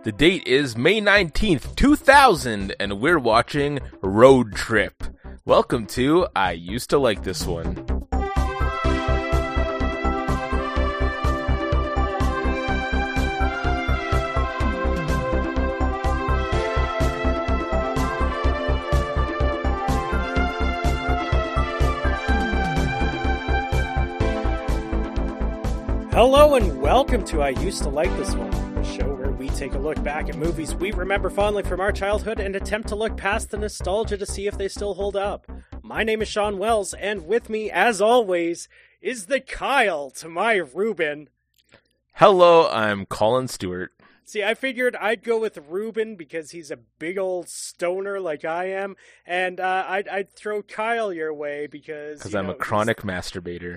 The date is May 19th, 2000, and we're watching Road Trip. Welcome to I Used to Like This One. Hello and welcome to I Used to Like This One, a show where we take a look back at movies we remember fondly from our childhood and attempt to look past the nostalgia to see if they still hold up. My name is Sean Wells, and with me, as always, is the Kyle to my Ruben. Hello, I'm Colin Stewart. See, I figured I'd go with Ruben because he's a big old stoner like I am, and I'd throw Kyle your way because I'm a chronic masturbator.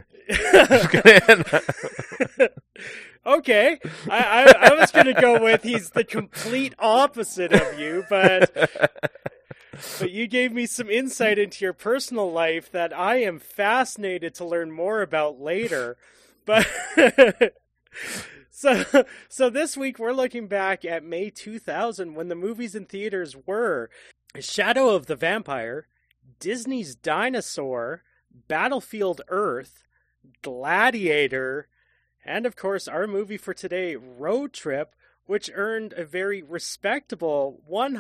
Okay, I was going to go with he's the complete opposite of you, but you gave me some insight into your personal life that I am fascinated to learn more about later. But So this week we're looking back at May 2000 when the movies in theaters were Shadow of the Vampire, Disney's Dinosaur, Battlefield Earth, Gladiator, and of course our movie for today, Road Trip, which earned a very respectable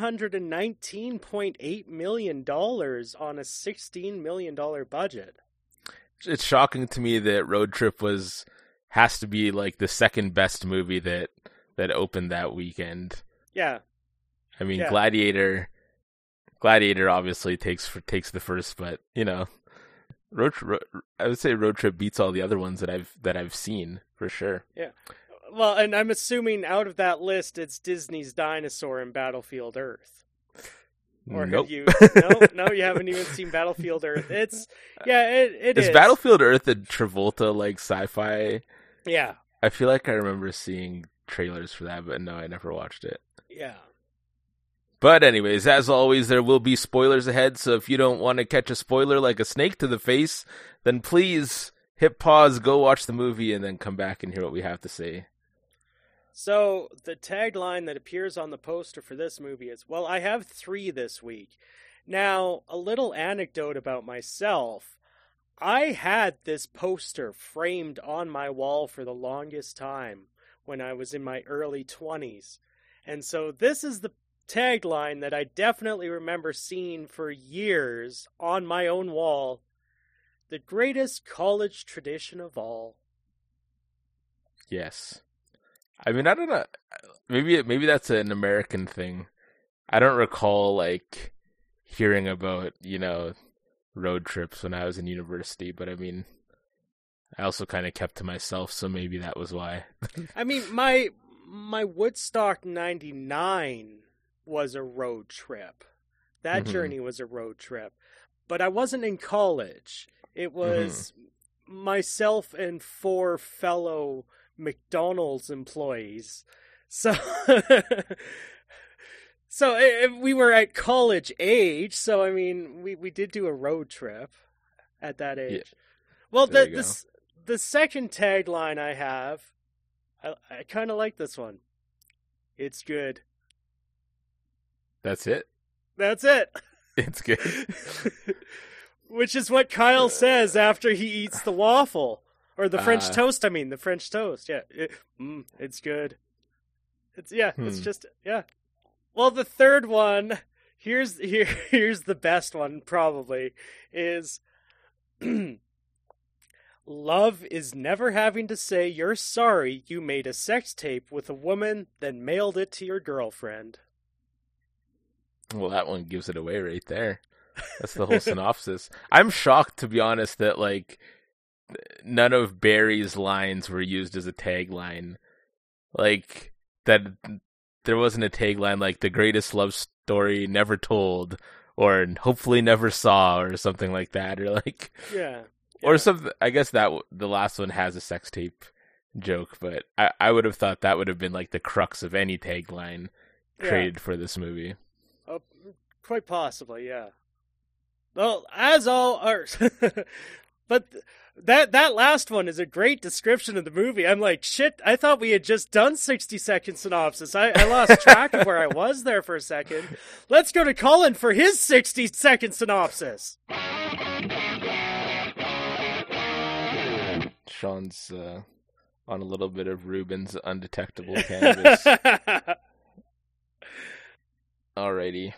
$119.8 million on a $16 million budget. It's shocking to me that Road Trip has to be like the second best movie that opened that weekend. Yeah. I mean, yeah. Gladiator obviously takes the first, but I would say Road Trip beats all the other ones that I've seen for sure. Yeah. Well, and I'm assuming out of that list it's Disney's Dinosaur and Battlefield Earth. Or nope. Have you? No, you haven't even seen Battlefield Earth. It is. Is Battlefield Earth a Travolta like sci-fi? Yeah. I feel like I remember seeing trailers for that, but no, I never watched it. Yeah. But anyways, as always, there will be spoilers ahead, so if you don't want to catch a spoiler like a snake to the face, then please hit pause, go watch the movie, and then come back and hear what we have to say. So, the tagline that appears on the poster for this movie is, well, I have 3 this week. Now, a little anecdote about myself. I had this poster framed on my wall for the longest time when I was in my early 20s. And so this is the tagline that I definitely remember seeing for years on my own wall. The greatest college tradition of all. Yes. I mean, I don't know. Maybe that's an American thing. I don't recall like hearing about, road trips when I was in university, but I mean, I also kind of kept to myself, so maybe that was why. I mean, my Woodstock 99 was a road trip. That journey was a road trip. But I wasn't in college. It was myself and 4 fellow McDonald's employees. So we were at college age, so I mean we did do a road trip at that age. Yeah. Well, the second tagline I have, I kind of like this one. It's good. That's it? That's it. It's good. Which is what Kyle says after he eats the waffle. Or the French toast, the French toast. Yeah. It's good. It's just, yeah. Well, the third one, here's the best one, probably, is love is never having to say you're sorry you made a sex tape with a woman, then mailed it to your girlfriend. Well, that one gives it away right there. That's the whole synopsis. I'm shocked, to be honest, that, like, none of Barry's lines were used as a tagline. Like, that there wasn't a tagline like the greatest love story never told, or hopefully never saw, or something like that, or like, yeah. Or something. I guess that the last one has a sex tape joke, but I would have thought that would have been like the crux of any tagline created for this movie. Quite possibly, yeah. Well, as all are, but That last one is a great description of the movie. I'm like, shit, I thought we had just done 60-second synopsis. I lost track of where I was there for a second. Let's go to Colin for his 60-second synopsis. Sean's on a little bit of Ruben's undetectable cannabis. Alrighty.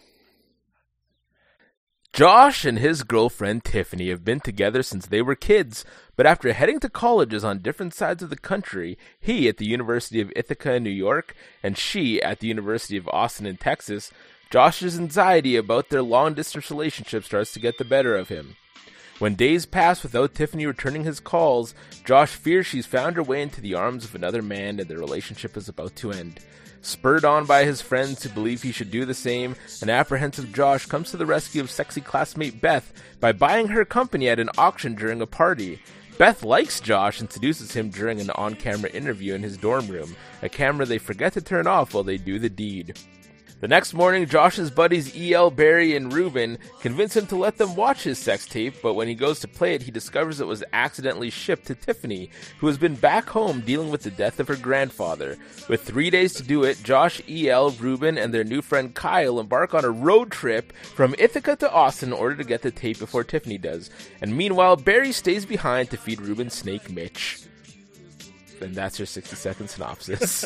Josh and his girlfriend Tiffany have been together since they were kids, but after heading to colleges on different sides of the country, he at the University of Ithaca in New York, and she at the University of Austin in Texas, Josh's anxiety about their long-distance relationship starts to get the better of him. When days pass without Tiffany returning his calls, Josh fears she's found her way into the arms of another man and their relationship is about to end. Spurred on by his friends who believe he should do the same, an apprehensive Josh comes to the rescue of sexy classmate Beth by buying her company at an auction during a party. Beth likes Josh and seduces him during an on-camera interview in his dorm room, a camera they forget to turn off while they do the deed. The next morning, Josh's buddies E.L., Barry, and Ruben convince him to let them watch his sex tape, but when he goes to play it, he discovers it was accidentally shipped to Tiffany, who has been back home dealing with the death of her grandfather. With 3 days to do it, Josh, E.L., Ruben, and their new friend Kyle embark on a road trip from Ithaca to Austin in order to get the tape before Tiffany does. And meanwhile, Barry stays behind to feed Ruben's snake Mitch. And that's your 60-second synopsis.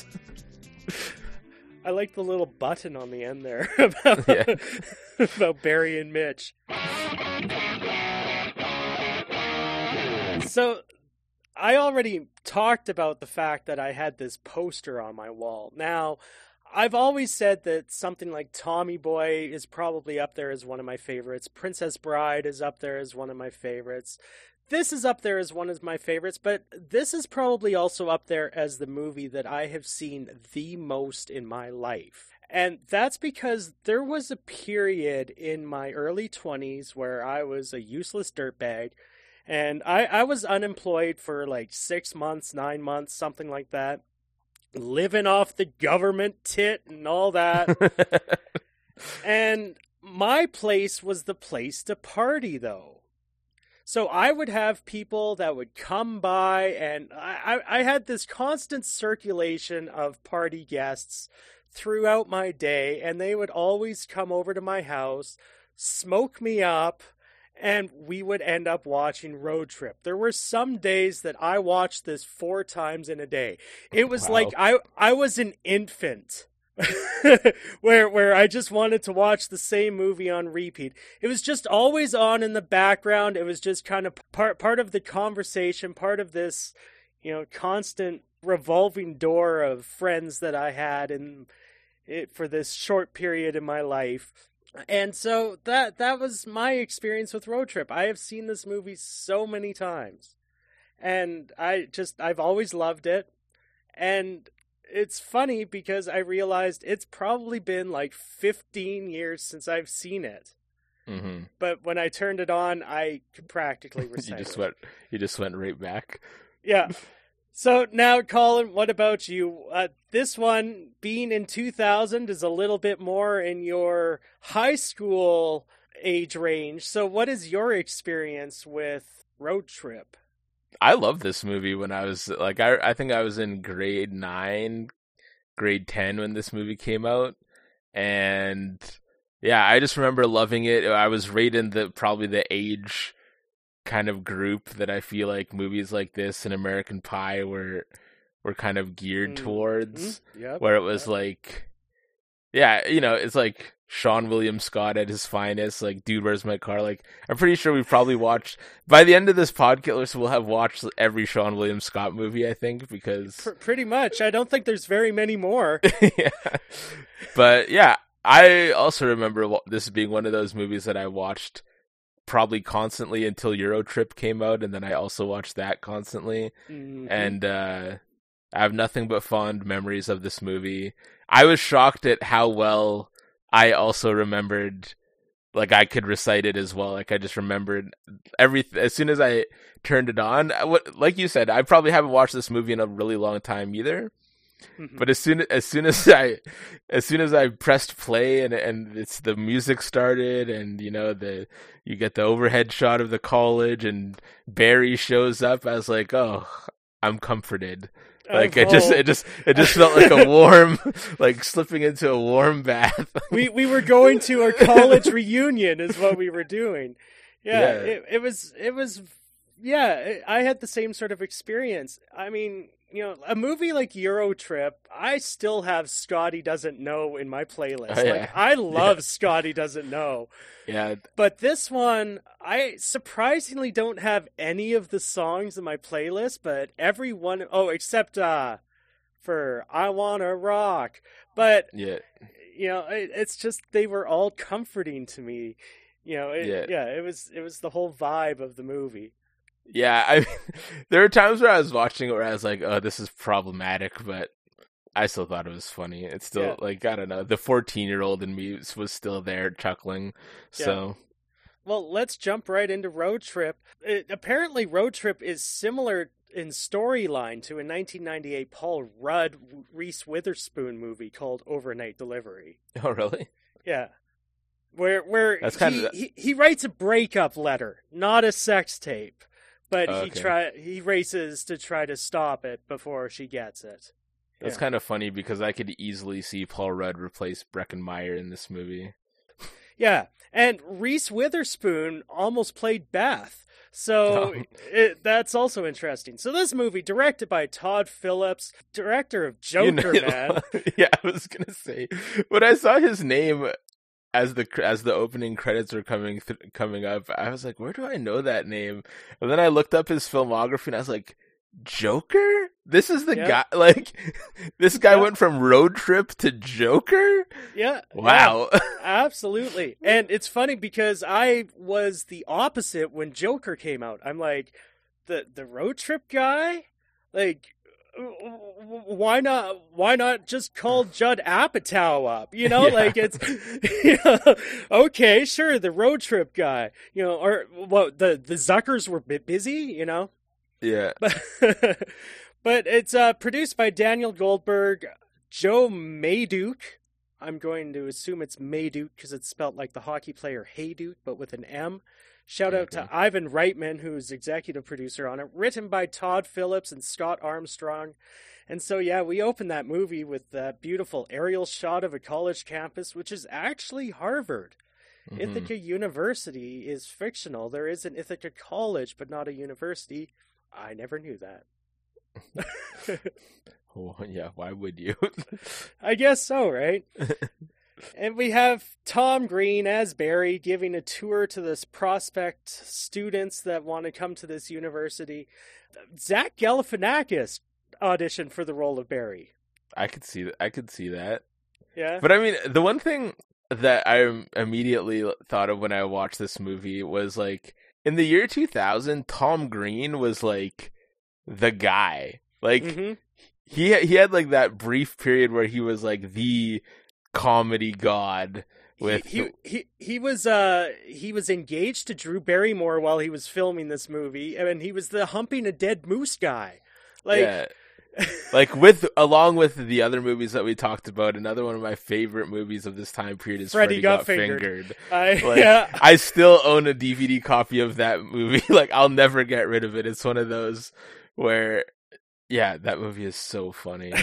I like the little button on the end there about, about Barry and Mitch. So, I already talked about the fact that I had this poster on my wall. Now, I've always said that something like Tommy Boy is probably up there as one of my favorites. Princess Bride is up there as one of my favorites. This is up there as one of my favorites, but this is probably also up there as the movie that I have seen the most in my life. And that's because there was a period in my early 20s where I was a useless dirtbag, and I was unemployed for like 6 months, 9 months, something like that, living off the government tit and all that. And my place was the place to party, though. So I would have people that would come by, and I had this constant circulation of party guests throughout my day, and they would always come over to my house, smoke me up, and we would end up watching Road Trip. There were some days that I watched this 4 times in a day. It was like I was an infant. where I just wanted to watch the same movie on repeat. It was just always on in the background. It was just kind of part of the conversation, part of this, constant revolving door of friends that I had for this short period in my life. And so that was my experience with Road Trip. I have seen this movie so many times, and I've always loved it. And it's funny because I realized it's probably been like 15 years since I've seen it. Mm-hmm. But when I turned it on, I could practically recite You just went right back. Yeah. So now, Colin, what about you? This one, being in 2000, is a little bit more in your high school age range. So what is your experience with Road Trip? I love this movie when I was like, I think I was in grade 9, grade 10 when this movie came out. And yeah, I just remember loving it. I was right in probably the age kind of group that I feel like movies like this and American Pie were kind of geared towards. Yep, where it was like, yeah, it's like Sean William Scott at his finest, like, Dude, Where's My Car? Like, I'm pretty sure we've probably watched, by the end of this podcast, we'll have watched every Sean William Scott movie, I think, because... Pretty much. I don't think there's very many more. Yeah. But, yeah, I also remember this being one of those movies that I watched probably constantly until Euro Trip came out, and then I also watched that constantly. Mm-hmm. And I have nothing but fond memories of this movie. I was shocked at how well I also remembered, like, I could recite it as well. Like, I just remembered everything. As soon as I turned it on, like you said, I probably haven't watched this movie in a really long time either. Mhm. But as soon as I pressed play and it's the music started and you get the overhead shot of the college and Barry shows up, I was like, oh, I'm comforted. Like Oh. it just felt like a warm, like slipping into a warm bath. We were going to a college reunion is what we were doing. Yeah, Yeah. it was yeah, I had the same sort of experience. I mean, a movie like Euro Trip, I still have Scotty Doesn't Know in my playlist. Oh, Like yeah. I Yeah. love Scotty Doesn't Know. Yeah. But this one, I surprisingly don't have any of the songs in my playlist, but every one, oh, except for I Wanna Rock. But Yeah. it's just they were all comforting to me. Yeah. Yeah, it was the whole vibe of the movie. Yeah. There were times where I was watching it where I was like, oh, this is problematic, but I still thought it was funny. It's Yeah, still like, I don't know, the 14-year-old in me was still there chuckling. yeah. So, Well, let's jump right into Road Trip. Apparently, Road Trip is similar in storyline to a 1998 Paul Rudd Reese Witherspoon movie called Overnight Delivery. oh, really? Yeah. Where That's kind he, of, he writes a breakup letter, not a sex tape, but okay. he races to try to stop it before she gets it. That's Yeah. kind of funny because I could easily see Paul Rudd replace Breckenmeyer in this movie. Yeah. And Reese Witherspoon almost played Beth. So that's also interesting. So this movie, directed by Todd Phillips, director of Joker, man. Yeah, I was gonna say when I saw his name as the opening credits were coming up, I was like, where do I know that name? And then I looked up his filmography and I was like, Joker? This is the Yeah. guy. Like, this guy Yeah. went from Road Trip to Joker. Yeah. Wow. Absolutely. And it's funny because I was the opposite when Joker came out. I'm like, the Road Trip guy? Like, why not just call Judd Apatow up? Yeah. Like it's okay, sure, the Road Trip guy. Or the Zuckers were busy. Yeah. But it's produced by Daniel Goldberg, Joe Mayduke. I'm going to assume it's Mayduke because it's spelt like the hockey player Hayduke, but with an M. Shout out Okay. to Ivan Reitman, who's executive producer on it. Written by Todd Phillips and Scott Armstrong. And so, yeah, we open that movie with that beautiful aerial shot of a college campus, which is actually Harvard. Mhm. Ithaca University is fictional. There is an Ithaca College, but not a university. I never knew that. Oh, yeah. Why would you? I guess so, right? And we have Tom Green as Barry giving a tour to this prospect students that want to come to this university. Zach Galifianakis auditioned for the role of Barry. I could see that. I could see that. Yeah. But I mean, the one thing that I immediately thought of when I watched this movie was like in the year 2000, Tom Green was like the guy. Like Mm-hmm. he had like that brief period where he was like the comedy god with He was engaged to Drew Barrymore while he was filming this movie, and he was the humping a dead moose guy. Like, yeah. Like along with the other movies that we talked about, another one of my favorite movies of this time period is Freddy Freddy Got Got Fingered. Fingered. Like, Yeah. I still own a DVD copy of that movie. Like, I'll never get rid of it. It's one of those where, yeah, that movie is so funny.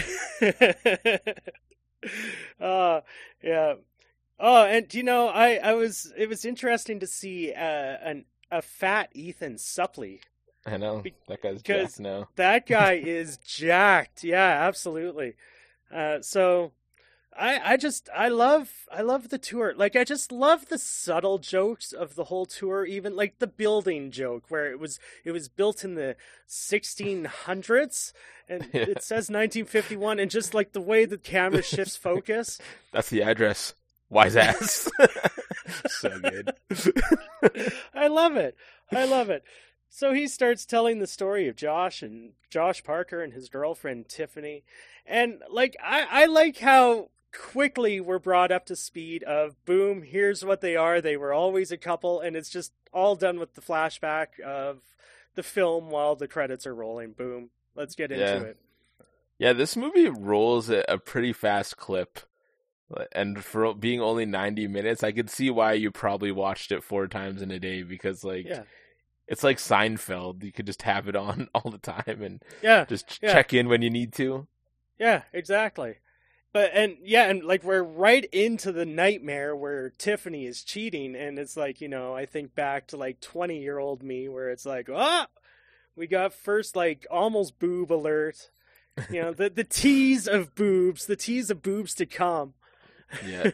Yeah. Oh, and it was interesting to see a fat Ethan Suplee. I know that guy's Because jacked now. that guy is jacked. Yeah, absolutely. So I love the tour. Like I just love the subtle jokes of the whole tour, even like the building joke where it was built in the 1600s and Yeah. it says 1951 and just like the way the camera shifts focus. That's the address. Wise ass. So good. I love it. I love it. So he starts telling the story of Josh Parker and his girlfriend Tiffany. And like I like how quickly we're brought up to speed of boom, here's what they are. They were always a couple, and it's just all done with the flashback of the film while the credits are rolling. Boom. Let's get into Yeah. it. Yeah, this movie rolls at a pretty fast clip. And for being only 90 minutes, I could see why you probably watched it 4 times in a day because, like, Yeah. it's like Seinfeld. You could just have it on all the time and Yeah. just Yeah. check in when you need to. Yeah, exactly. And like we're right into the nightmare where Tiffany is cheating, and it's like, I think back to like 20-year-old me where it's like, we got first like almost boob alert. The tease of boobs, to come. Yeah.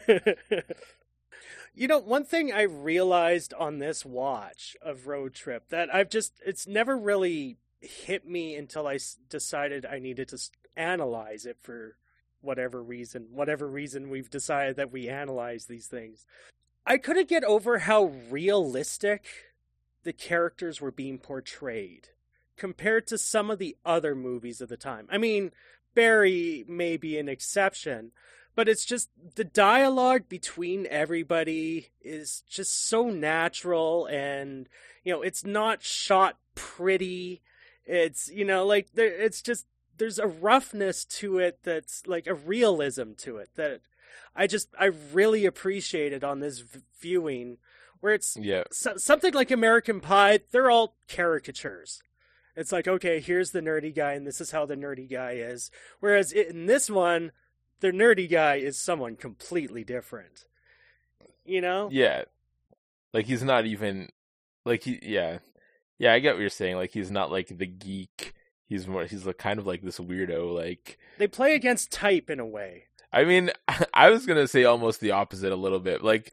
One thing I realized on this watch of Road Trip that it's never really hit me until I decided I needed to analyze it for whatever reason we've decided that we analyze these things. I couldn't get over how realistic the characters were being portrayed compared to some of the other movies of the time. I mean, Barry may be an exception, but it's just the dialogue between everybody is just so natural, and it's not shot pretty. It's like there's a roughness to it that's like a realism to it that I really appreciated on this viewing, where it's something like American Pie. They're all caricatures. It's like, okay, here's the nerdy guy, and this is how the nerdy guy is. Whereas in this one, the nerdy guy is someone completely different. Yeah. Like, he's not even, like, yeah, I get what you're saying. Like, he's not like the geek. He's like kind of like this weirdo. Like, they play against type in a way. I mean, I was gonna say almost the opposite a little bit. Like,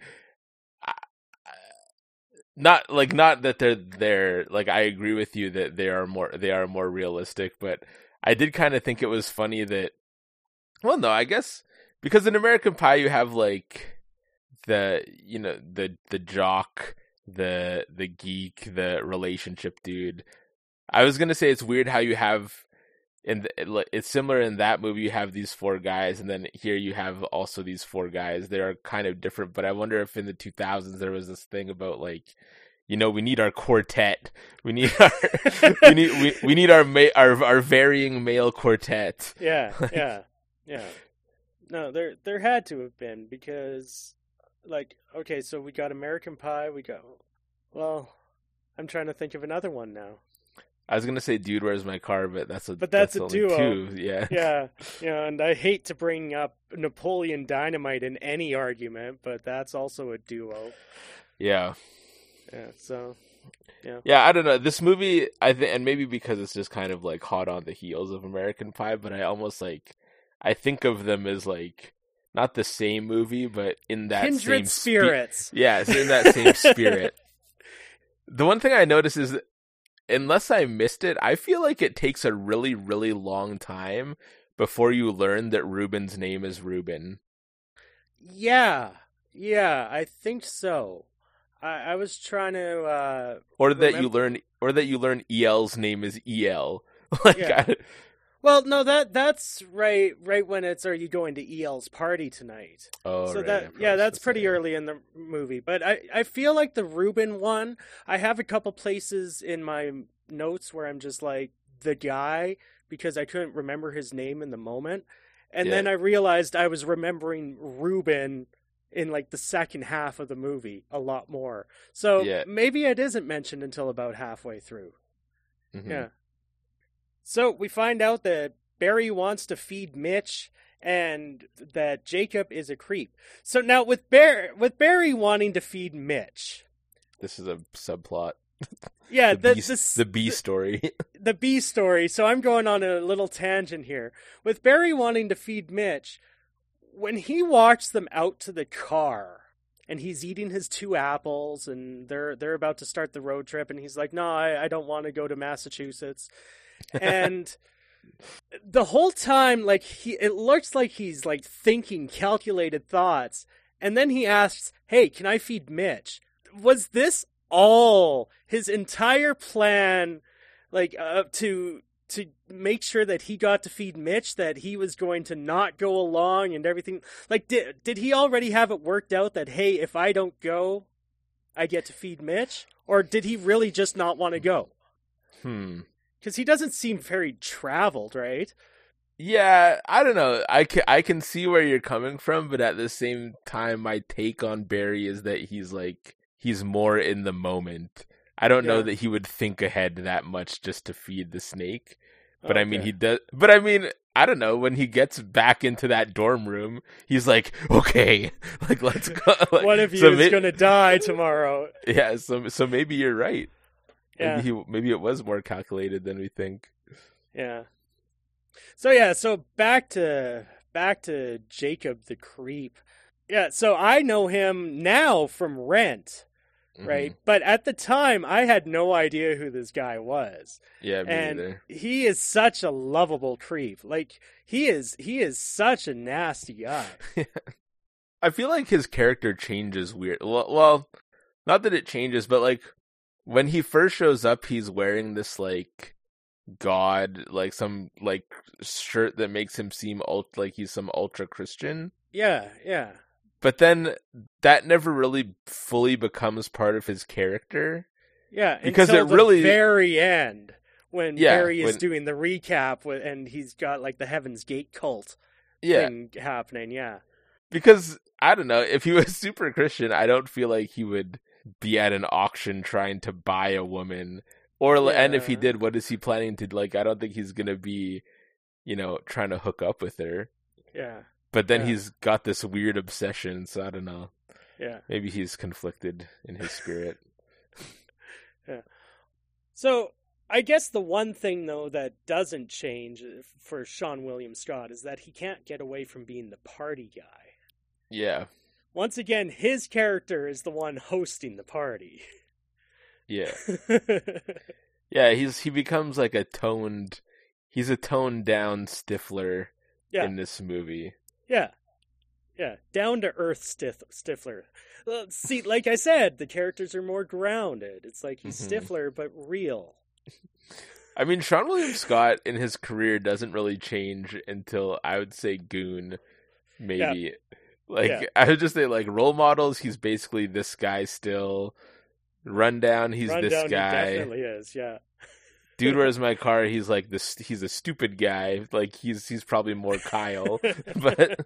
not that they're like, I agree with you that they are more realistic, but I did kind of think it was funny that, well, no, I guess because in American Pie you have like the jock, the geek, the relationship dude. I was gonna say it's weird how you have it's similar in that movie. You have these 4 guys, and then here you have also these 4 guys. They are kind of different, but I wonder if in the 2000s there was this thing about like, we need our quartet. We need our we need our varying male quartet. Yeah. No, there had to have been, because, like, okay, so we got American Pie. I'm trying to think of another one now. I was gonna say Dude, Where's My Car, but that's a duo. 2, yeah. Yeah, and I hate to bring up Napoleon Dynamite in any argument, but that's also a duo. Yeah. Yeah. So. Yeah. Yeah, I don't know. This movie, I think, and maybe because it's just kind of like hot on the heels of American Pie, but I almost I think of them as like not the same movie, but in that kindred same spirits. Yeah, it's in that same spirit. The one thing I noticed is that, unless I missed it, I feel like it takes a really, really long time before you learn that Ruben's name is Ruben. Yeah, I think so. I was trying to or that you learn EL's name is EL. Like, yeah. Well, no, that's right when it's, are you going to EL's party tonight? Oh, so right. that's pretty early in the movie. But I feel like the Ruben one, I have a couple places in my notes where I'm just like, the guy, because I couldn't remember his name in the moment. And then I realized I was remembering Ruben in like the second half of the movie a lot more. So maybe it isn't mentioned until about halfway through. Mm-hmm. Yeah. So we find out that Barry wants to feed Mitch and that Jacob is a creep. So now with Barry wanting to feed Mitch. This is a subplot. Yeah, the B story. The B story. So I'm going on a little tangent here. With Barry wanting to feed Mitch, when he walks them out to the car and he's eating his 2 apples and they're about to start the road trip and he's like, no, I don't want to go to Massachusetts. And the whole time, like, it looks like he's like thinking calculated thoughts. And then he asks, hey, can I feed Mitch? Was this all his entire plan, like, to make sure that he got to feed Mitch, that he was going to not go along and everything? Like, did he already have it worked out that, hey, if I don't go, I get to feed Mitch? Or did he really just not want to go? Because he doesn't seem very traveled, right? Yeah, I don't know. I can see where you're coming from, but at the same time, my take on Barry is that he's more in the moment. I don't know Yeah. that he would think ahead that much just to feed the snake. But I mean, Okay. he does. But I mean, I don't know. When he gets back into that dorm room, he's like, "Okay, like let's go." Like, One of you so is gonna die tomorrow. yeah. So maybe you're right. Yeah. Maybe it was more calculated than we think. Yeah. So back to Jacob the Creep. Yeah, so I know him now from Rent, Hmm. right? But at the time I had no idea who this guy was. Yeah, me And neither. he is such a lovable creep. Like he is such a nasty guy. I feel like his character changes weird. Well, not that it changes, but like when he first shows up, he's wearing this like god, like some like shirt that makes him seem like he's some ultra Christian. Yeah, yeah. But then that never really fully becomes part of his character Yeah, because until it the really, very end when yeah, Barry is when doing the recap and he's got like the Heaven's Gate cult yeah, thing happening. Yeah. because I don't know if he was super Christian, I don't feel like he would be at an auction trying to buy a woman. Or and if he Yeah. did, what is he planning to like? I don't think he's gonna be, trying to hook up with her. Yeah. But then Yeah. he's got this weird obsession, so I don't know. Yeah. Maybe he's conflicted in his spirit. Yeah. So I guess the one thing though that doesn't change for Sean William Scott is that he can't get away from being the party guy. Yeah, Once again, his character is the one hosting the party. yeah, yeah. He becomes like he's a toned down Stifler Yeah. in this movie. Yeah. Yeah. Down to earth Stifler. See, like I said, the characters are more grounded. It's like he's Hmm. Stifler but real. I mean, Sean William Scott in his career doesn't really change until I would say Goon, Yeah. maybe. Like Yeah. I would just say like role models, he's basically this guy still. Rundown, he's this Rundown, he guy. definitely is. Yeah. Dude, where's my car? He's like this. He's a stupid guy. Like he's probably more Kyle, but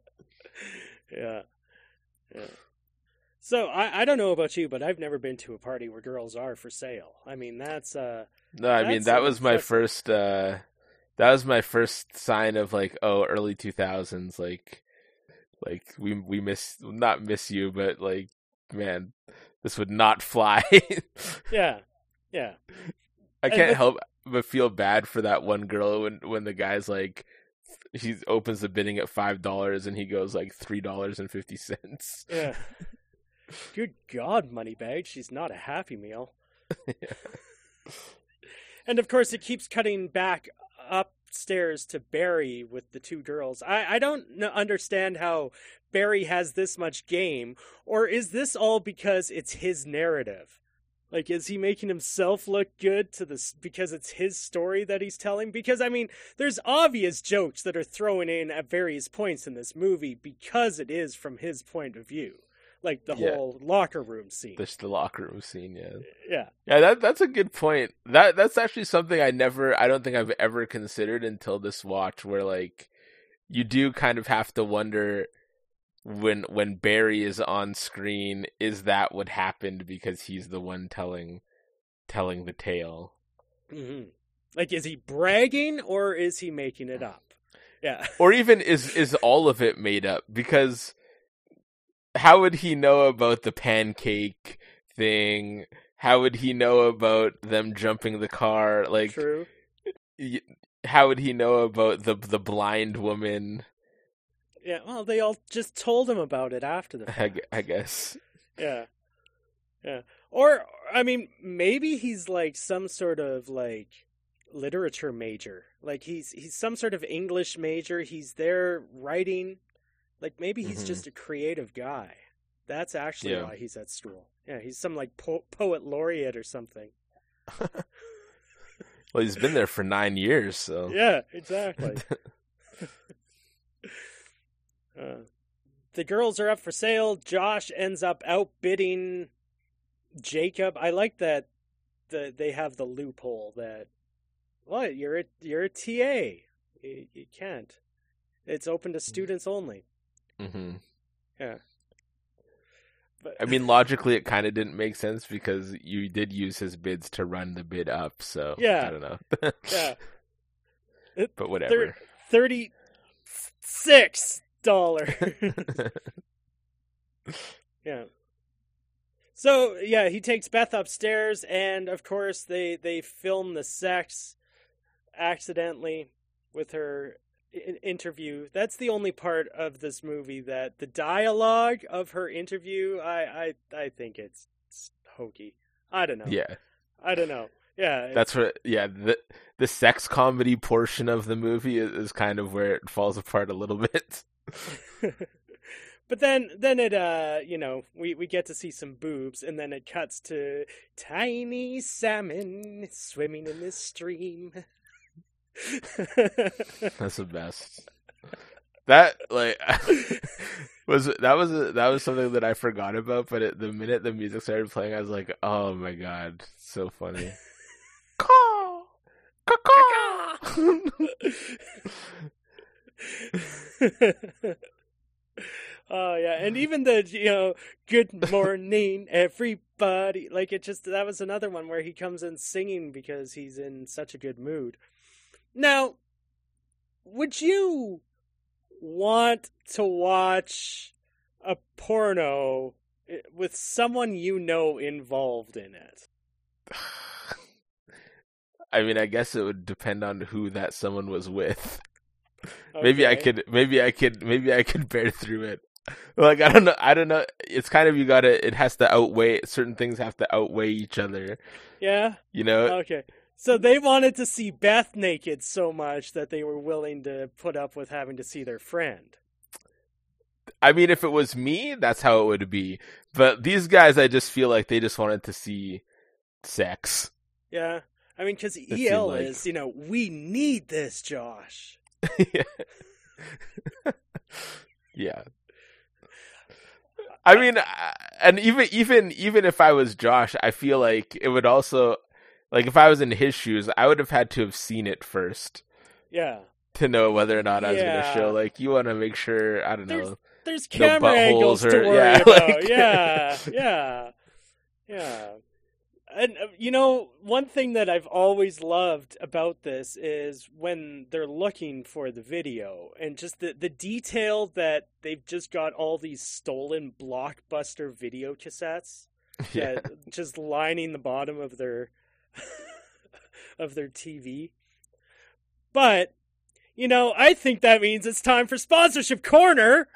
Yeah. Yeah. So I don't know about you, but I've never been to a party where girls are for sale. I mean, no, I mean that's that an was my impressive. first. That was my first sign of like, oh, early 2000s. Like we not miss you, but like, man, this would not fly. Yeah. Yeah. I And can't with help but feel bad for that one girl when the guy's like, he opens the bidding at $5 and he goes like $3.50. yeah. Good God, Moneybag, she's not a Happy Meal. And of course, it keeps cutting back upstairs to Barry with the two girls. I don't understand how Barry has this much game, or is this all because it's his narrative? Like, is he making himself look good to this because it's his story that he's telling? Because, I mean, there's obvious jokes that are thrown in at various points in this movie because it is from his point of view. Like the Yeah, whole locker room scene. the locker room scene. Yeah, Yeah. yeah. That's a good point. That's actually something I don't think I've ever considered until this watch. Where like you do kind of have to wonder when Barry is on screen, is that what happened because he's the one telling the tale? Hmm. Like, is he bragging or is he making it up? Yeah. Or even is all of it made up? Because how would he know about the pancake thing? How would he know about them jumping the car? Like, True. how would he know about the blind woman? Yeah, well, they all just told him about it after the fact. I guess. Yeah. Yeah. Or, I mean, maybe he's like some sort of like literature major. Like he's some sort of English major. He's there writing. Like maybe he's Hmm. just a creative guy. That's actually Yeah. why he's at school. Yeah, he's some like poet laureate or something. Well, he's been there for 9 years, so. Yeah, exactly. The girls are up for sale. Josh ends up outbidding Jacob. I like that they have the loophole that what you're a TA. You can't. It's open to students only. Mm-hmm. Yeah. But I mean, logically, it kind of didn't make sense because you did use his bids to run the bid up. So Yeah. I don't know. yeah. But whatever. $36. Yeah. So yeah, he takes Beth upstairs, and of course they film the sex accidentally with her interview. That's the only part of this movie that the dialogue of her interview, I think it's hokey. I don't know. Yeah. I don't know. Yeah. That's what. Yeah, the sex comedy portion of the movie is kind of where it falls apart a little bit. But then it we get to see some boobs, and then it cuts to tiny salmon swimming in this stream. That's the best. That was something that I forgot about, but the minute the music started playing, I was like, "Oh my god, so funny!" Caw, caw. Oh yeah, and even the good morning everybody, like that was another one where he comes in singing because he's in such a good mood. Now, would you want to watch a porno with someone involved in it? I mean, I guess it would depend on who that someone was with. Okay. Maybe I could bear through it. Like, I don't know. It's kind of, it has to outweigh, certain things have to outweigh each other. Yeah? Okay. So they wanted to see Beth naked so much that they were willing to put up with having to see their friend. I mean, if it was me, that's how it would be. But these guys, I just feel like they just wanted to see sex. Yeah. I mean, because EL is, we need this, Josh. Yeah. I mean, and even if I was Josh, I feel like it would also, like, if I was in his shoes, I would have had to have seen it first. Yeah. To know whether or not I was going to show. Like, you want to make sure, I don't know. There's camera angles to worry about. Like... Yeah. And, one thing that I've always loved about this is when they're looking for the video and just the detail that they've just got all these stolen Blockbuster video cassettes just lining the bottom of their of their TV. But, I think that means it's time for Sponsorship Corner.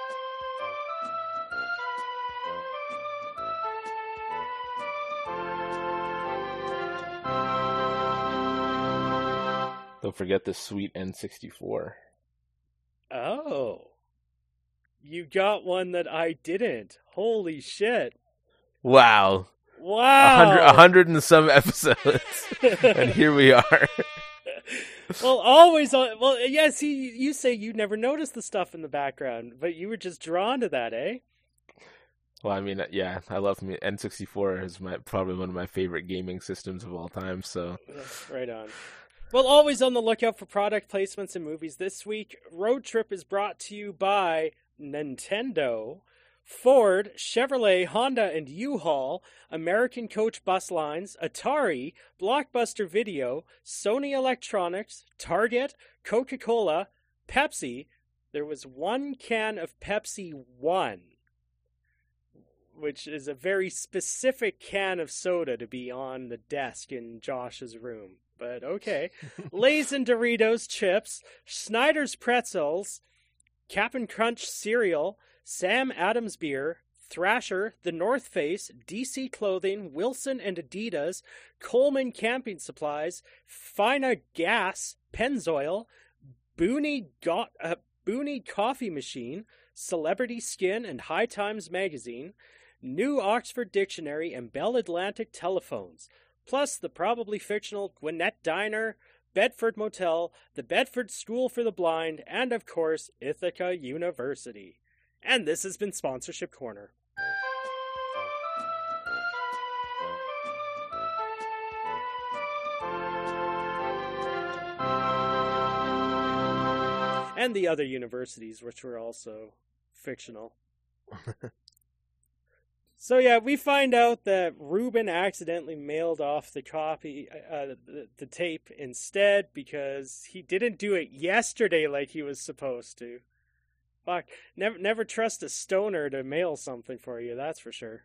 Don't forget the sweet N64. Oh. You got one that I didn't. Holy shit. Wow. 100 and some episodes. And here we are. Well, yes, you say you never noticed the stuff in the background, but you were just drawn to that, eh? Well, I mean, yeah, I love me. N64 is probably one of my favorite gaming systems of all time, so. Right on. Well, always on the lookout for product placements in movies. This week, Road Trip is brought to you by Nintendo, Ford, Chevrolet, Honda, and U-Haul, American Coach Bus Lines, Atari, Blockbuster Video, Sony Electronics, Target, Coca-Cola, Pepsi. There was one can of Pepsi One, which is a very specific can of soda to be on the desk in Josh's room. But okay. Lay's and Doritos chips, Snyder's pretzels, Cap'n Crunch cereal, Sam Adams beer, Thrasher, The North Face, DC Clothing, Wilson and Adidas, Coleman Camping Supplies, Fina Gas, Pennzoil, Booney Coffee Machine, Celebrity Skin and High Times Magazine, New Oxford Dictionary, and Bell Atlantic Telephones. Plus the probably fictional Gwinnett Diner, Bedford Motel, the Bedford School for the Blind, and of course, Ithaca University. And this has been Sponsorship Corner. and the other universities, which were also fictional. So yeah, we find out that Ruben accidentally mailed off the copy, the tape instead because he didn't do it yesterday like he was supposed to. Fuck, never trust a stoner to mail something for you, that's for sure.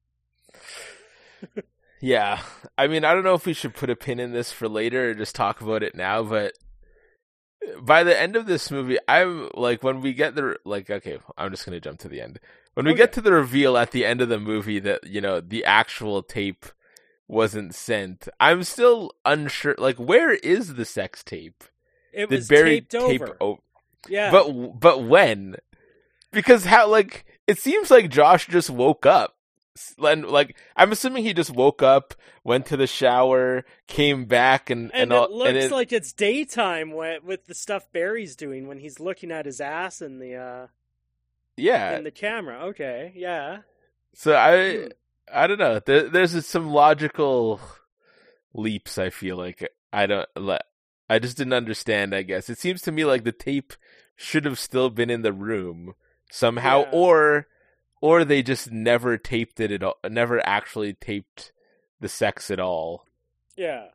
Yeah, I mean, I don't know if we should put a pin in this for later or just talk about it now, but by the end of this movie, I'm like, when we get the, like, okay, I'm just going to jump to the end. When we get to the reveal at the end of the movie that, you know, the actual tape wasn't sent, I'm still unsure, like, where is the sex tape? It was taped over. Yeah. But when? Because how, like, it seems like Josh just woke up. Like, I'm assuming he just woke up, went to the shower, came back, and it looks like it's daytime with the stuff Barry's doing when he's looking at his ass in the in the camera. Okay, yeah. So I don't know. There's some logical leaps. I feel like I just didn't understand. I guess it seems to me like the tape should have still been in the room somehow, or they just never taped it at all. Never actually taped the sex at all. Yeah.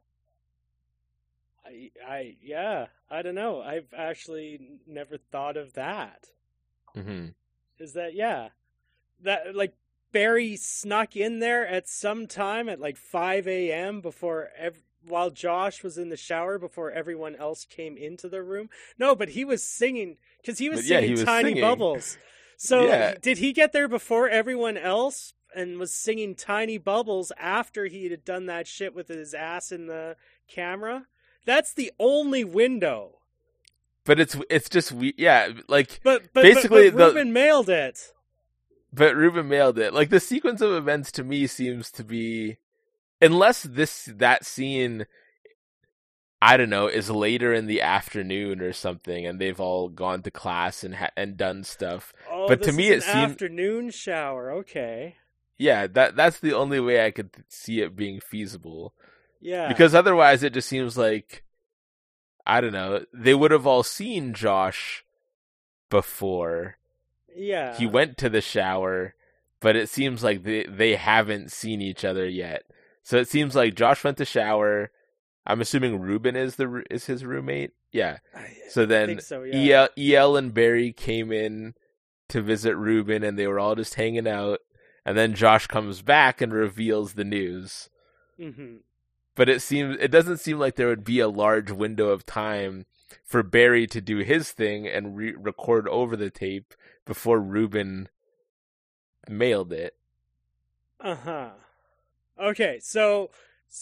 I don't know. I've actually never thought of that. Mm-hmm. Is that that like Barry snuck in there at some time at like 5 a.m. while Josh was in the shower before everyone else came into the room? No, but he was singing because he was singing Tiny Bubbles. So did he get there before everyone else and was singing Tiny Bubbles after he had done that shit with his ass in the camera? That's the only window. But it's just like but basically Ruben mailed it. But Ruben mailed it. Like, the sequence of events to me seems to be, unless that scene, I don't know, is later in the afternoon or something, and they've all gone to class and done stuff. Oh, but to me, it seems afternoon shower. Okay. Yeah, that's the only way I could see it being feasible. Yeah, because otherwise, it just seems like, I don't know, they would have all seen Josh before. Yeah, he went to the shower, but it seems like they haven't seen each other yet. So it seems like Josh went to shower. I'm assuming Ruben is his roommate. Yeah. So then I think so, yeah. EL and Barry came in to visit Ruben, and they were all just hanging out. And then Josh comes back and reveals the news. Mm-hmm. But it doesn't seem like there would be a large window of time for Barry to do his thing and record over the tape before Ruben mailed it. Uh-huh. Okay, so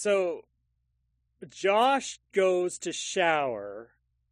Josh goes to shower.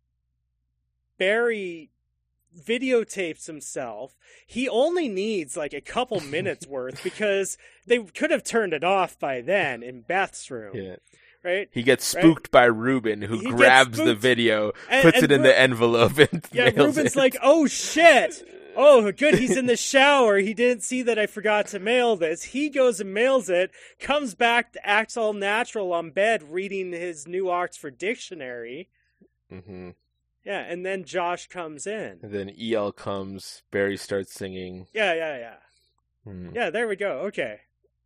Barry videotapes himself. He only needs like a couple minutes worth because they could have turned it off by then in Beth's room. Yeah. Right? He gets spooked by Ruben, who grabs the video, puts it in the envelope, and mails Ruben's it. like, oh shit! Oh, good, he's in the shower. He didn't see that I forgot to mail this. He goes and mails it, comes back, acts all natural on bed, reading his new Oxford Dictionary. Mm-hmm. Yeah, and then Josh comes in. And then EL comes, Barry starts singing. Yeah. Mm. Yeah, there we go, okay.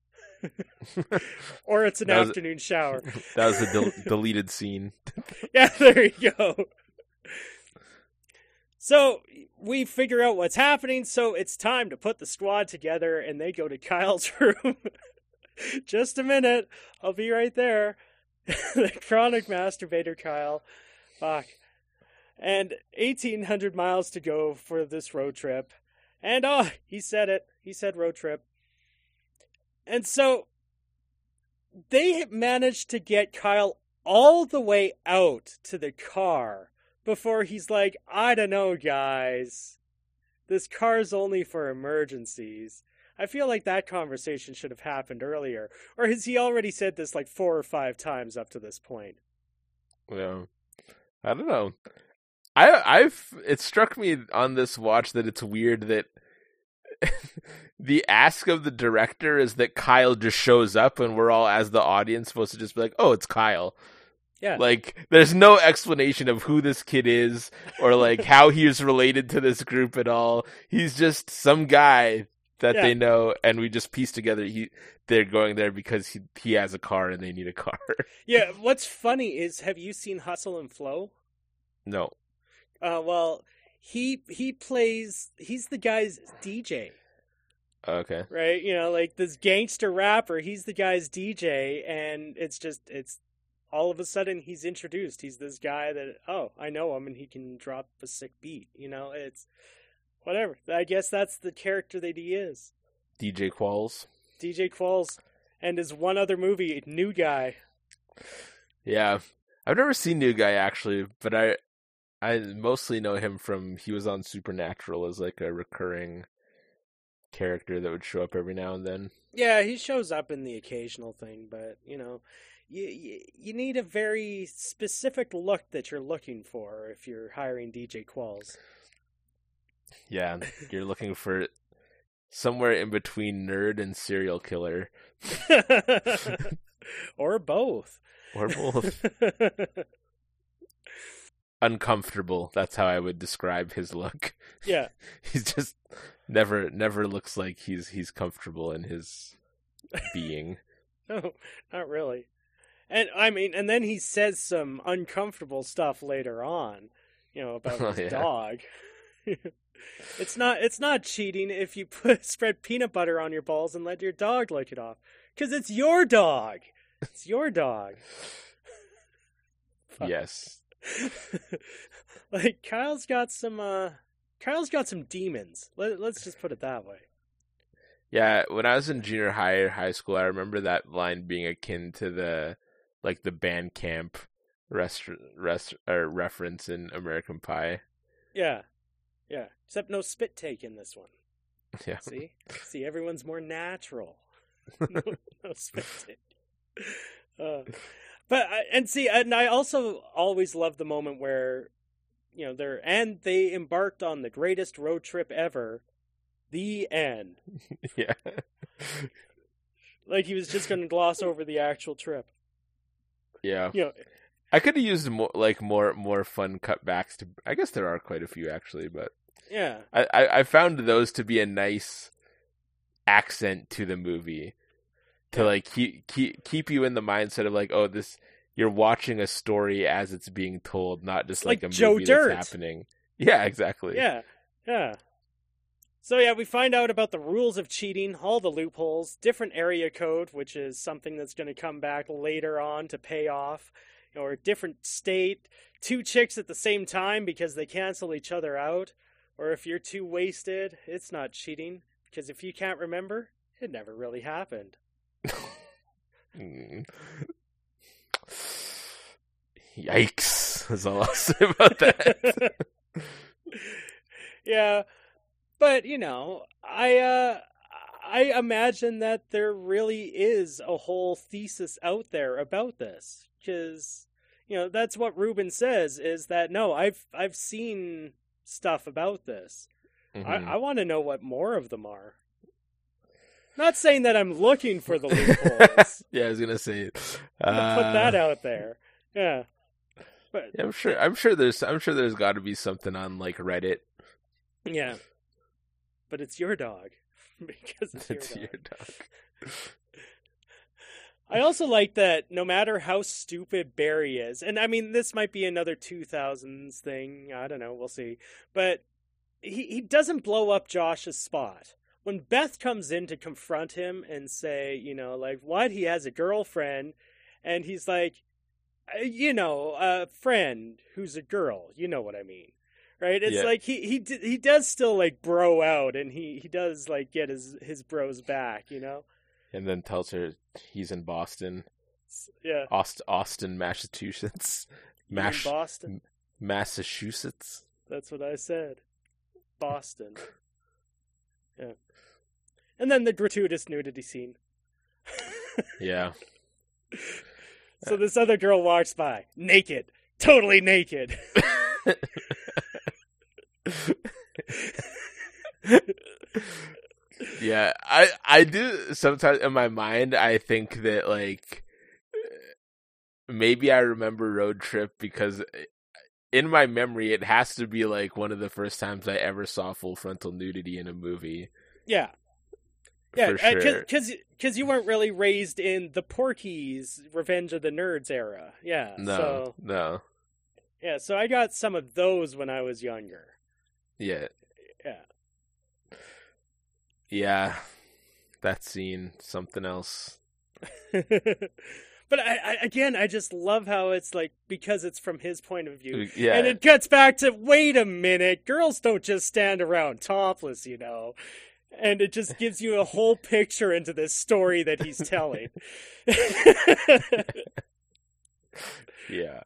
Or it's an afternoon shower. That was the deleted scene. Yeah, there you go. So we figure out what's happening, so it's time to put the squad together, and they go to Kyle's room. Just a minute, I'll be right there. The chronic masturbator Kyle. Fuck. And 1,800 miles to go for this road trip. And he said it. He said road trip. And so they managed to get Kyle all the way out to the car before he's like, I don't know, guys. This car's only for emergencies. I feel like that conversation should have happened earlier. Or has he already said this like 4 or 5 times up to this point? Yeah. I don't know. It struck me on this watch that it's weird that the ask of the director is that Kyle just shows up, and we're all, as the audience, supposed to just be like, oh, it's Kyle. Yeah. Like, there's no explanation of who this kid is or like how he is related to this group at all. He's just some guy that Yeah. they know, and we just piece together they're going there because he has a car and they need a car. Yeah, what's funny is, have you seen Hustle and Flow? No. Well, he's the guy's DJ, Okay. right? You know, like this gangster rapper, he's the guy's DJ, and it's all of a sudden he's introduced. He's this guy that, oh, I know him and he can drop a sick beat, you know? It's whatever. I guess that's the character that he is. DJ Qualls. DJ Qualls, and his one other movie, New Guy. Yeah. I've never seen New Guy actually, but I mostly know him from, he was on Supernatural as like a recurring character that would show up every now and then. Yeah, he shows up in the occasional thing, but, you know, you need a very specific look that you're looking for if you're hiring DJ Qualls. Yeah, you're looking for somewhere in between nerd and serial killer. Or both. Or both. Uncomfortable, that's how I would describe his look. Yeah. He's just never looks like he's comfortable in his being. No, not really. And I mean, and then he says some uncomfortable stuff later on, you know, about his dog. It's not cheating if you spread peanut butter on your balls and let your dog lick it off, because it's your dog. It's your dog. Yes. Like Kyle's got some demons. Let's just put it that way. Yeah, when I was in junior high or high school, I remember that line being akin to the band camp reference in American Pie. Yeah. Yeah. Except no spit take in this one. Yeah. See, everyone's more natural. No spit take. And I also always love the moment where, you know, they embarked on the greatest road trip ever. The end. Yeah. Like he was just going to gloss over the actual trip. Yeah. You know, I could have used more fun cutbacks to. I guess there are quite a few actually, but yeah, I found those to be a nice accent to the movie, to like keep you in the mindset of like, oh, this, you're watching a story as it's being told, not just like a movie Joe Dirt. that's happening. Yeah, exactly. Yeah. So yeah, we find out about the rules of cheating, all the loopholes, different area code, which is something that's going to come back later on to pay off, or different state, 2 chicks at the same time because they cancel each other out, or if you're too wasted, it's not cheating, because if you can't remember, it never really happened. Yikes, that's all I'll say about that. Yeah. But, you know, I imagine that there really is a whole thesis out there about this, because, you know, that's what Ruben says, is that, no, I've seen stuff about this. Mm-hmm. I want to know what more of them are. Not saying that I'm looking for the loopholes. Yeah, I was gonna say. Put that out there. Yeah. But yeah, I'm sure there's got to be something on like Reddit. Yeah. But it's your dog. Because it's your dog. I also like that no matter how stupid Barry is, and I mean, this might be another 2000s thing, I don't know, we'll see, but he doesn't blow up Josh's spot. When Beth comes in to confront him and say, you know, like, what? He has a girlfriend, and he's like, you know, a friend who's a girl, you know what I mean. Right? It's like he does still like bro out, and he does like get his bros back, you know? And then tells her he's in Boston. Yeah. Austin, Massachusetts. Boston? Massachusetts. That's what I said. Boston. Yeah. And then the gratuitous nudity scene. Yeah. So this other girl walks by, naked. Totally naked. Yeah, I do sometimes in my mind. I think that like maybe I remember Road Trip because in my memory, it has to be like one of the first times I ever saw full frontal nudity in a movie. Yeah. Yeah, for sure. Because you weren't really raised in the Porky's Revenge of the Nerds era. Yeah. No. Yeah, so I got some of those when I was younger. Yeah. Yeah. Yeah. That scene, something else. But I just love how it's like, because it's from his point of view. Yeah. And it gets back to, wait a minute, girls don't just stand around topless, you know. And it just gives you a whole picture into this story that he's telling. Yeah.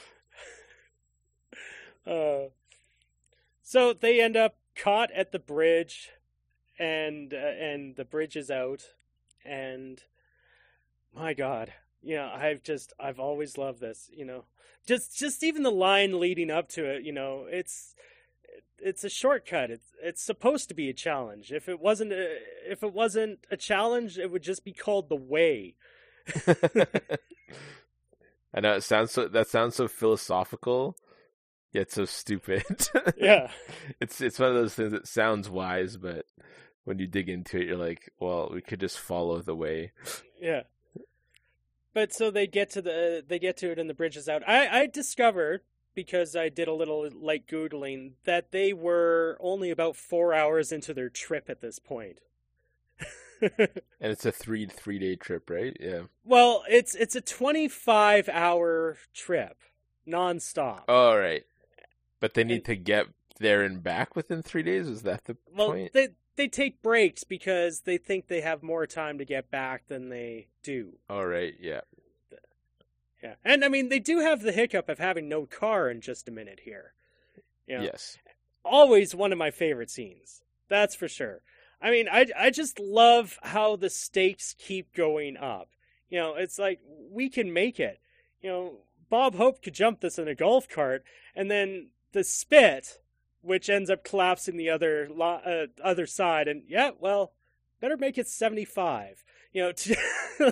So they end up caught at the bridge, and the bridge is out, and my God, you know, I've always loved this, you know, just even the line leading up to it, you know, it's a shortcut. It's supposed to be a challenge. If it wasn't a challenge, it would just be called the way. I know that sounds so philosophical, yet so stupid. Yeah. It's one of those things that sounds wise, but when you dig into it, you're like, well, we could just follow the way. Yeah. But so they get to it and the bridge is out. I discovered, because I did a little light Googling, that they were only about 4 hours into their trip at this point. And it's a three-day trip, right? Yeah. Well, it's a 25-hour trip, nonstop. Oh, right. But they need to get there and back within 3 days? Is that the point? Well, they take breaks because they think they have more time to get back than they do. All right, yeah. Yeah. And, I mean, they do have the hiccup of having no car in just a minute here. You know, yes. Always one of my favorite scenes. That's for sure. I mean, I just love how the stakes keep going up. You know, it's like, we can make it. You know, Bob Hope could jump this in a golf cart, and then the spit, which ends up collapsing the other side, and yeah, well, better make it 75. You know,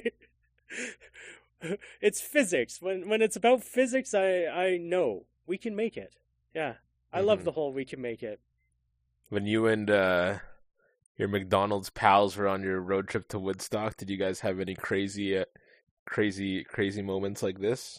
it's physics. When it's about physics, I know we can make it. Yeah, I love the whole we can make it. When you and your McDonald's pals were on your road trip to Woodstock, did you guys have any crazy moments like this?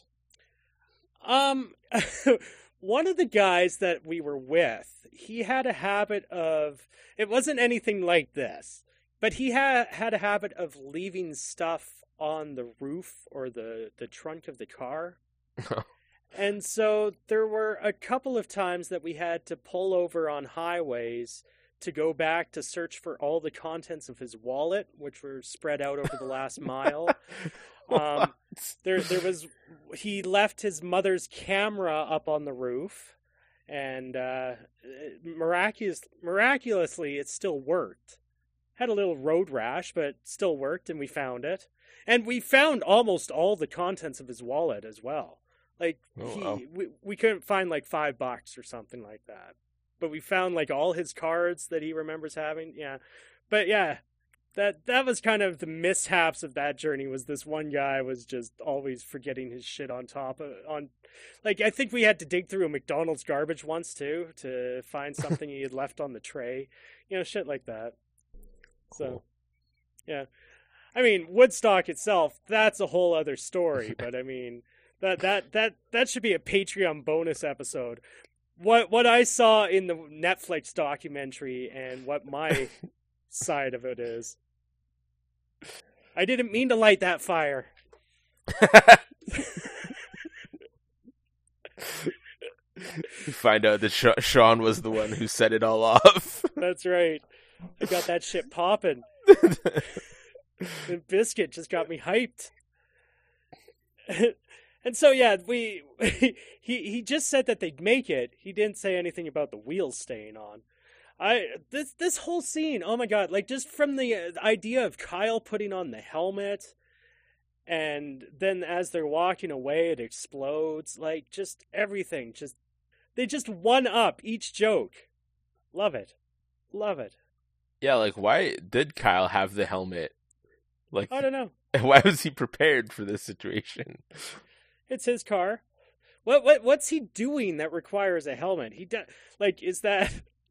One of the guys that we were with, he had a habit of, it wasn't anything like this, but he had a habit of leaving stuff on the roof or the trunk of the car. And so there were a couple of times that we had to pull over on highways to go back to search for all the contents of his wallet, which were spread out over the last mile. There was, he left his mother's camera up on the roof, and miraculously it still worked. Had a little road rash, but still worked, and we found it. And we found almost all the contents of his wallet as well. Like, we couldn't find like $5 or something like that. But we found like all his cards that he remembers having. Yeah. But yeah, that was kind of the mishaps of that journey, was this one guy was just always forgetting his shit on like, I think we had to dig through a McDonald's garbage once too to find something he had left on the tray. You know, shit like that. Cool. So, yeah. I mean, Woodstock itself, that's a whole other story, but I mean, that should be a Patreon bonus episode. What I saw in the Netflix documentary and what my side of it is. I didn't mean to light that fire. You find out that Sean was the one who set it all off. That's right. I got that shit popping. And Biscuit just got me hyped. And so yeah, he just said that they'd make it. He didn't say anything about the wheels staying on. This whole scene, oh my God, like just from the idea of Kyle putting on the helmet, and then as they're walking away it explodes, like just everything, they just one up each joke. Love it. Yeah, like why did Kyle have the helmet Like, I don't know. why was he prepared for this situation? It's his car. What's he doing that requires a helmet? Like, is that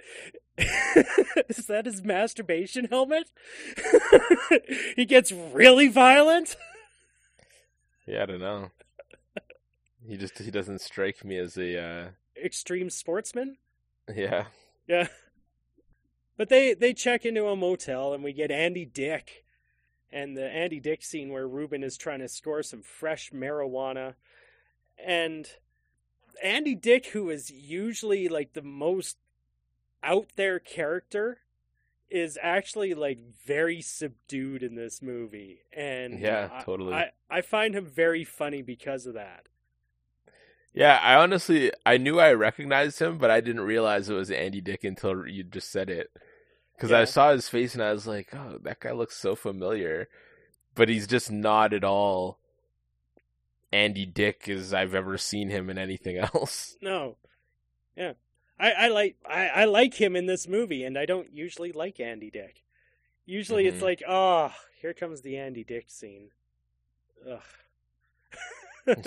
is that his masturbation helmet? He gets really violent. Yeah, I don't know. He doesn't strike me as a Extreme sportsman. yeah. Yeah. But they check into a motel and we get Andy Dick. And the Andy Dick scene where Ruben is trying to score some fresh marijuana. And Andy Dick, who is usually like the most out there character, is actually like very subdued in this movie. And Yeah, totally. I find him very funny because of that. Yeah, I knew I recognized him, but I didn't realize it was Andy Dick until you just said it. Because I saw his face and I was like, oh, that guy looks so familiar. But he's just not at all Andy Dick as I've ever seen him in anything else. No. Yeah. I like him in this movie, and I don't usually like Andy Dick. Usually it's like, oh, here comes the Andy Dick scene. Ugh.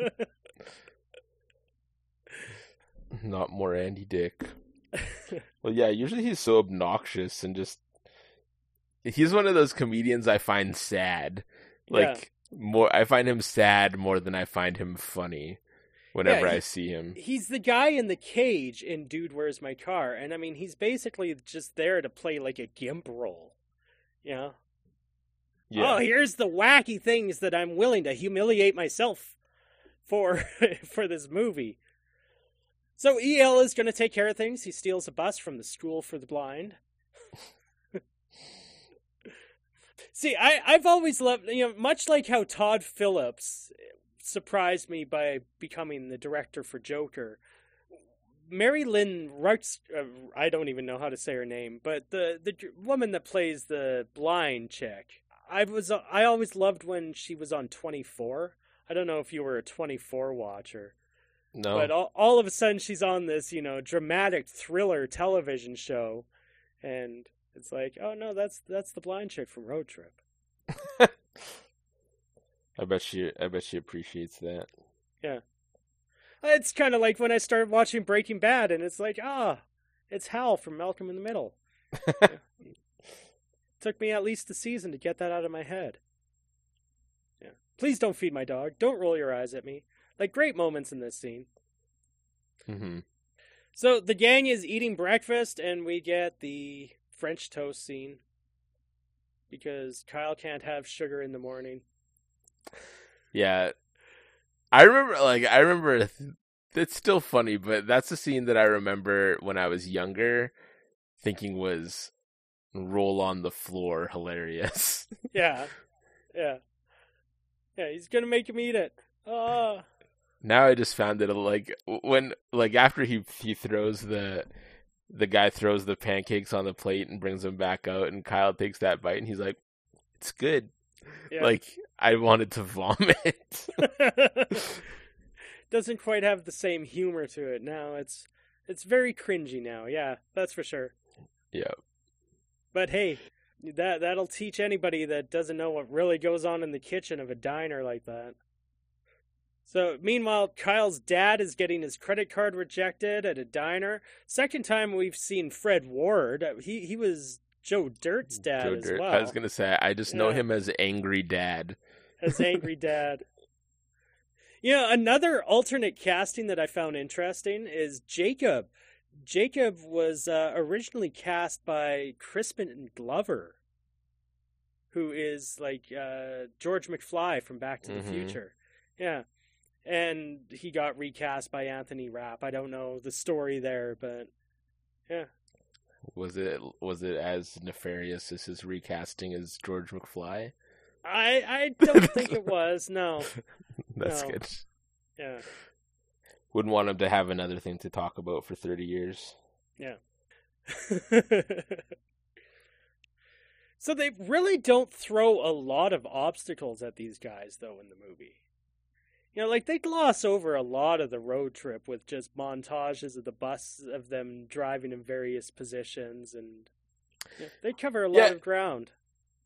Not more Andy Dick. Well, yeah, usually he's so obnoxious and just... He's one of those comedians I find sad. Like, I find him sad more than I find him funny whenever I see him. He's the guy in the cage in Dude, Where's My Car? And I mean, he's basically just there to play like a gimp role. You know? Yeah. Oh, here's the wacky things that I'm willing to humiliate myself for this movie. So EL is going to take care of things. He steals a bus from the School for the Blind. See, I've always loved, much like how Todd Phillips surprised me by becoming the director for Joker, Mary Lynn Rutz, I don't even know how to say her name, but the woman that plays the blind chick, I always loved when she was on 24. I don't know if you were a 24 watcher. No. But all of a sudden she's on this, dramatic thriller television show, and it's like, oh no, that's the blind chick from Road Trip. I bet she appreciates that. Yeah. It's kind of like when I started watching Breaking Bad, and it's like, it's Hal from Malcolm in the Middle. Took me at least a season to get that out of my head. Yeah. Please don't feed my dog. Don't roll your eyes at me. Like, great moments in this scene. Mm-hmm. So the gang is eating breakfast, and we get the French toast scene. Because Kyle can't have sugar in the morning. Yeah. I remember, it's still funny, but that's a scene that I remember when I was younger thinking was roll on the floor hilarious. Yeah. Yeah. Yeah, he's gonna make him eat it. Now I just found it after he throws the guy throws the pancakes on the plate and brings them back out, and Kyle takes that bite and he's like, it's good. Yeah. Like, I wanted to vomit. Doesn't quite have the same humor to it now. It's very cringy now. Yeah, that's for sure. Yeah. But hey, that'll teach anybody that doesn't know what really goes on in the kitchen of a diner like that. So, meanwhile, Kyle's dad is getting his credit card rejected at a diner. Second time we've seen Fred Ward. He was Joe Dirt's dad as well. I was going to say, I just know him as Angry Dad. As Angry Dad. Another alternate casting that I found interesting is Jacob. Jacob was originally cast by Crispin Glover, who is like George McFly from Back to the Future. Yeah. And he got recast by Anthony Rapp. I don't know the story there, but yeah. Was it as nefarious as his recasting as George McFly? I don't think it was. No. That's good. Yeah. Wouldn't want him to have another thing to talk about for 30 years. Yeah. So they really don't throw a lot of obstacles at these guys, though, in the movie. They gloss over a lot of the road trip with just montages of the bus of them driving in various positions, and they cover a lot of ground.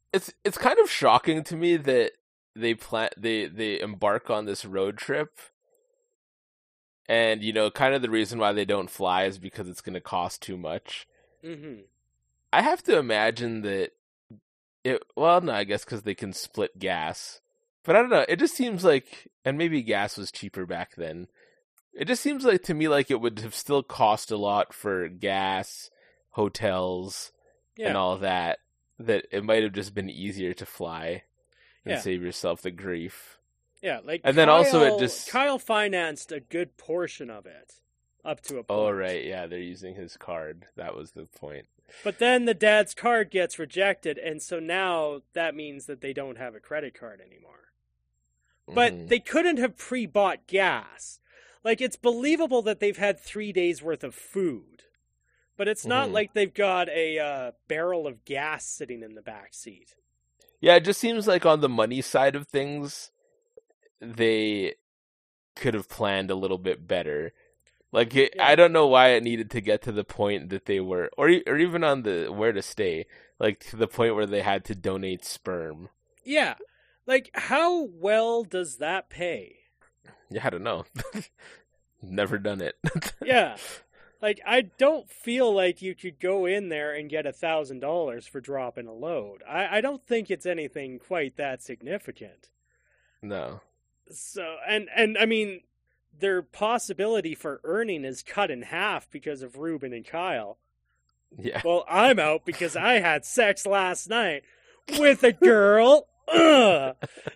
it's kind of shocking to me that they embark on this road trip, and kind of the reason why they don't fly is because it's going to cost too much. Mm-hmm. I have to imagine that well, no, I guess because they can split gas. But I don't know, it just seems like, and maybe gas was cheaper back then. It just seems like to me like it would have still cost a lot for gas, hotels, and all that it might have just been easier to fly and save yourself the grief. Yeah, like and then also Kyle financed a good portion of it up to a point. Oh right, yeah, they're using his card. That was the point. But then the dad's card gets rejected, and so now that means that they don't have a credit card anymore. But they couldn't have pre-bought gas. Like, it's believable that they've had 3 days worth of food. But it's not like they've got a barrel of gas sitting in the back seat. Yeah, it just seems like on the money side of things, they could have planned a little bit better. Like, I don't know why it needed to get to the point that they were, or even on the where to stay, like to the point where they had to donate sperm. Yeah, like how well does that pay? Yeah, I don't know. Never done it. Yeah, like I don't feel like you could go in there and get $1,000 for dropping a load. I don't think it's anything quite that significant. No. So and I mean, their possibility for earning is cut in half because of Ruben and Kyle. Yeah. Well, I'm out because I had sex last night with a girl. Ugh.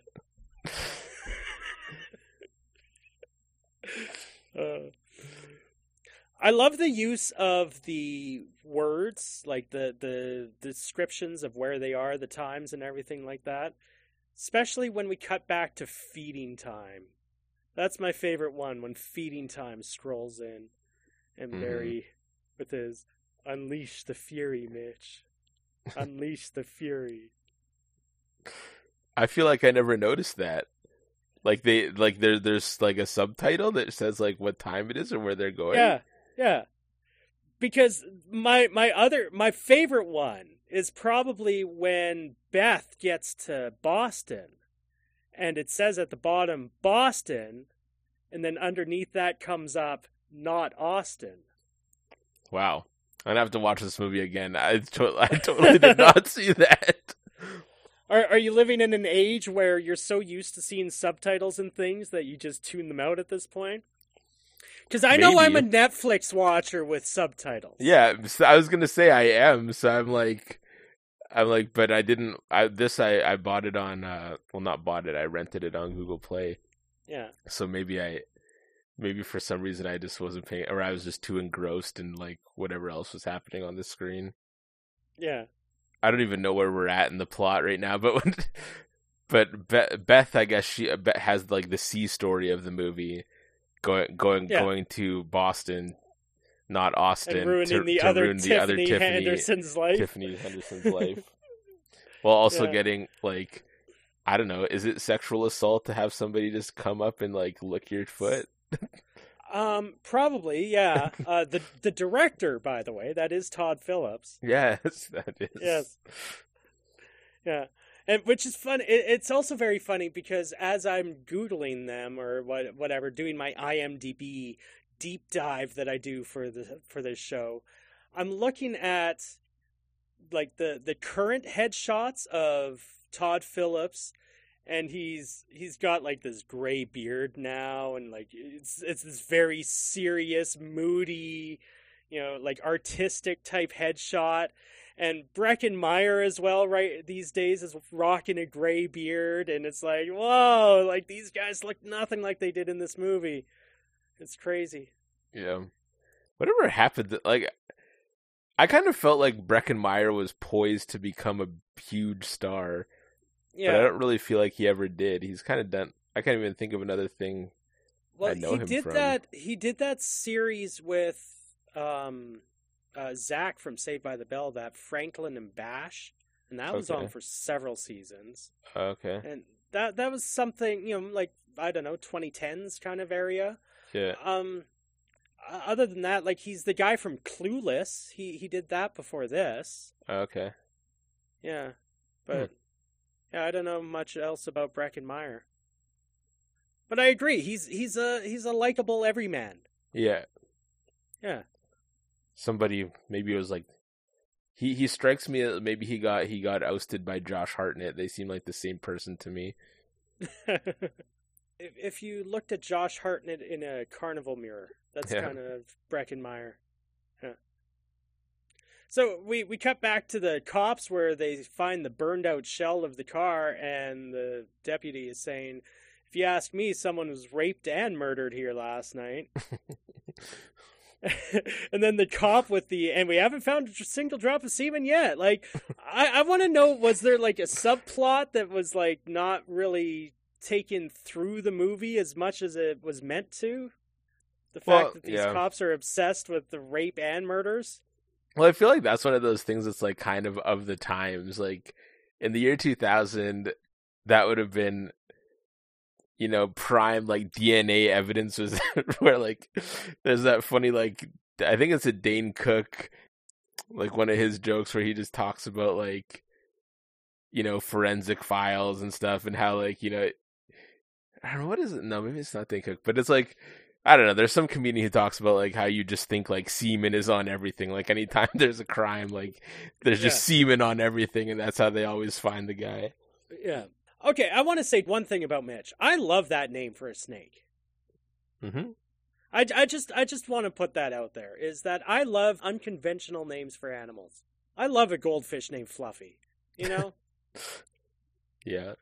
I love the use of the words, like the descriptions of where they are, the times and everything like that. Especially when we cut back to feeding time. That's my favorite one, when feeding time scrolls in. And Barry, with his, "Unleash the fury, Mitch. Unleash the fury." I feel like I never noticed that. Like there's like a subtitle that says like what time it is or where they're going. Yeah. Because my favorite one is probably when Beth gets to Boston. And it says at the bottom, Boston, and then underneath that comes up, not Austin. Wow. I'm going to have to watch this movie again. I totally did not see that. Are you living in an age where you're so used to seeing subtitles and things that you just tune them out at this point? Because I know I'm a Netflix watcher with subtitles. Yeah, I was going to say I am, so I'm like, but I didn't. I bought it on. Well, not bought it. I rented it on Google Play. Yeah. So maybe for some reason I just wasn't paying, or I was just too engrossed in like whatever else was happening on the screen. Yeah. I don't even know where we're at in the plot right now, but Beth, I guess she has like the C story of the movie, going to Boston. Not Austin, and ruining the other Tiffany Henderson's life. Tiffany Henderson's life. While also getting, like, I don't know, is it sexual assault to have somebody just come up and, like, lick your foot? Probably, yeah. The director, by the way, that is Todd Phillips. Yes, that is. Yes. Yeah. And which is fun. It's also very funny because as I'm Googling them or whatever, doing my IMDb deep dive that I do for this show, I'm looking at like the current headshots of Todd Phillips, and he's got like this gray beard now, and like it's this very serious, moody, like artistic type headshot. And Breckin Meyer as well, right, these days is rocking a gray beard, and it's like, whoa, like these guys look nothing like they did in this movie. It's crazy. Yeah. Whatever happened, like, I kind of felt like Breckin Meyer was poised to become a huge star. Yeah. But I don't really feel like he ever did. He's kind of done. I can't even think of another thing I know him from. He did that series with Zach from Saved by the Bell, that Franklin and Bash, and that was on for several seasons. Okay. And that was something, like, I don't know, 2010s kind of area. Yeah. Other than that, like, he's the guy from Clueless. He did that before this. Okay. Yeah. But Yeah, I don't know much else about Breckin Meyer, but I agree. He's a likable everyman. Yeah. Yeah. Somebody, maybe it was like, he strikes me that maybe he got ousted by Josh Hartnett. They seem like the same person to me. If you looked at Josh Hartnett in a carnival mirror, that's Yeah. kind of Breckin Meyer. Yeah. So we cut back to the cops where they find the burned out shell of the car, and the deputy is saying, "If you ask me, someone was raped and murdered here last night." And then the cop and we haven't found a single drop of semen yet. Like, I want to know, was there like a subplot that was like not really taken through the movie as much as it was meant to? The fact that these cops are obsessed with the rape and murders? Well, I feel like that's one of those things that's like kind of the times. Like in the year 2000, that would have been, prime like DNA evidence was where like there's that funny like I think it's a Dane Cook, like one of his jokes where he just talks about like forensic files and stuff and how like I don't know, what is it? No, maybe it's not Dane Cook, but it's like I don't know. There's some comedian who talks about like how you just think like semen is on everything. Like anytime there's a crime, like there's just semen on everything, and that's how they always find the guy. Yeah. Okay, I want to say one thing about Mitch. I love that name for a snake. Mm-hmm. I just want to put that out there, is that I love unconventional names for animals. I love a goldfish named Fluffy, Yeah. Yeah.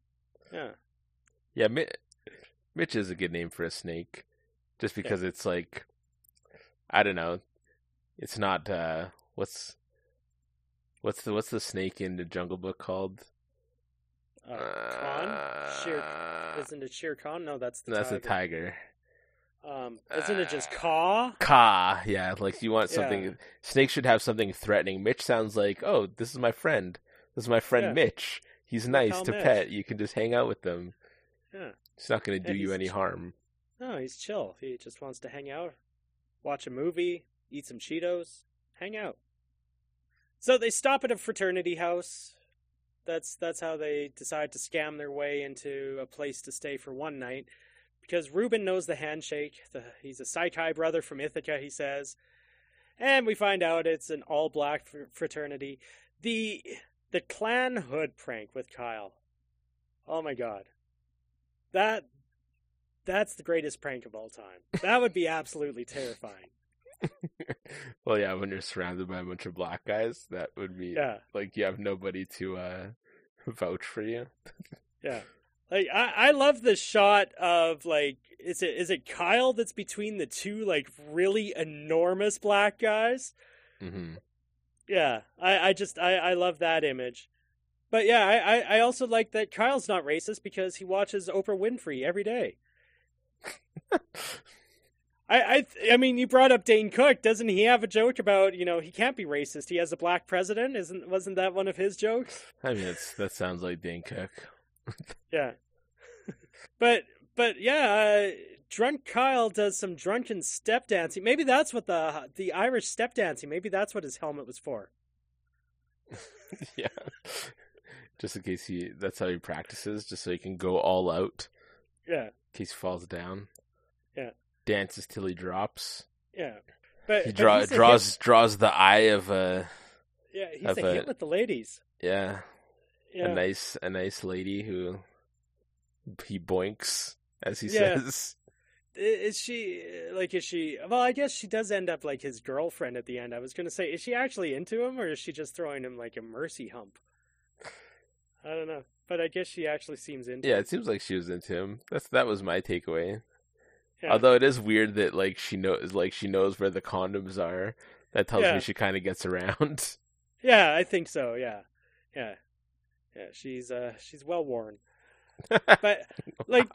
Yeah, Mitch is a good name for a snake. Just because it's like, I don't know, it's not, what's the snake in the Jungle Book called? Khan? Isn't it Shere Khan? No, that's the tiger. Isn't it just Ka? Ka, yeah. Like you want something. Yeah. Snakes should have something threatening. Mitch sounds like, oh, this is my friend. This is my friend Mitch. He's nice to pet. You can just hang out with them. Yeah. It's not going to do you any harm. No, he's chill. He just wants to hang out, watch a movie, eat some Cheetos, hang out. So they stop at a fraternity house. That's how they decide to scam their way into a place to stay for one night. Because Ruben knows the handshake. He's a Psychi brother from Ithaca, he says. And we find out it's an all-black fraternity. The clan hood prank with Kyle. Oh my god. That's the greatest prank of all time. That would be absolutely terrifying. Well, yeah, when you're surrounded by a bunch of black guys, that would be like you have nobody to vouch for you. Yeah. Like I love the shot of like is it Kyle that's between the two like really enormous black guys? Mm-hmm. Yeah. I love that image. But yeah, I also like that Kyle's not racist because he watches Oprah Winfrey every day. I mean, you brought up Dane Cook. Doesn't he have a joke about, he can't be racist. He has a black president. Wasn't that one of his jokes? I mean, that sounds like Dane Cook. Yeah. But yeah, drunk Kyle does some drunken step dancing. Maybe that's what the Irish step dancing, maybe that's what his helmet was for. Yeah. Just in case that's how he practices, just so he can go all out. Yeah. In case he falls down. Yeah. Dances till he drops. Yeah. But he draws the eye of a. Yeah, he's a hit with the ladies. Yeah. Yeah. A nice lady who he boinks, as he says. Is she well, I guess she does end up like his girlfriend at the end. I was gonna say, is she actually into him, or is she just throwing him like a mercy hump? I don't know. But I guess she actually seems into him. Yeah, it seems like she was into him. That was my takeaway. Yeah. Although it is weird that like she knows where the condoms are. That tells me she kind of gets around. Yeah, I think so. Yeah. She's well worn. But like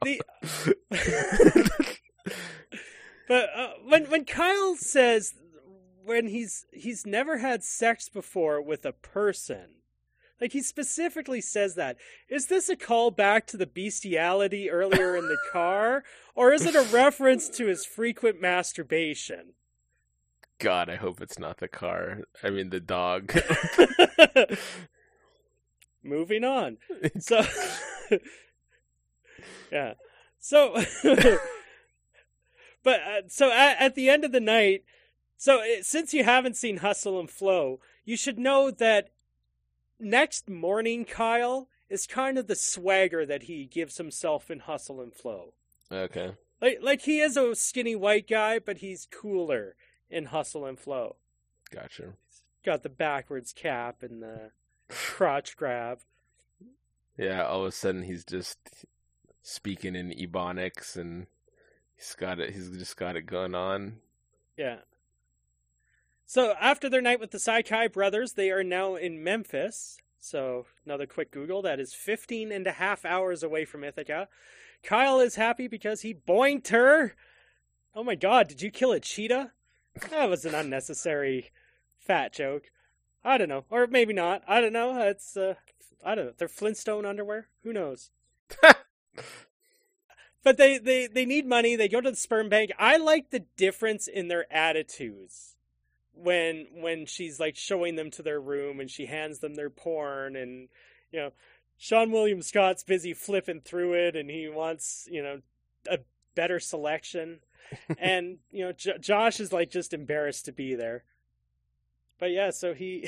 but when Kyle says when he's never had sex before with a person. Like, he specifically says that. Is this a callback to the bestiality earlier in the car? Or is it a reference to his frequent masturbation? God, I hope it's not the car. I mean, the dog. Moving on. So, yeah. So, but so at the end of the night, since you haven't seen Hustle and Flow, you should know that next morning Kyle is kind of the swagger that he gives himself in Hustle and Flow. Okay. Like he is a skinny white guy, but he's cooler in Hustle and Flow. Gotcha. Got the backwards cap and the crotch grab. Yeah, all of a sudden he's just speaking in Ebonics and he's just got it going on. Yeah. So after their night with the Sakai brothers, they are now in Memphis. So another quick Google, that is 15 and a half hours away from Ithaca. Kyle is happy because he boinked her. Oh my god, did you kill a cheetah? That was an unnecessary fat joke. I don't know. Or maybe not. I don't know. It's, I don't know. They're Flintstone underwear? Who knows? But they need money. They go to the sperm bank. I like the difference in their attitudes when she's like showing them to their room and she hands them their porn, and you know, Sean William Scott's busy flipping through it and he wants, you know, a better selection. And, you know, Josh is like just embarrassed to be there. But yeah, so he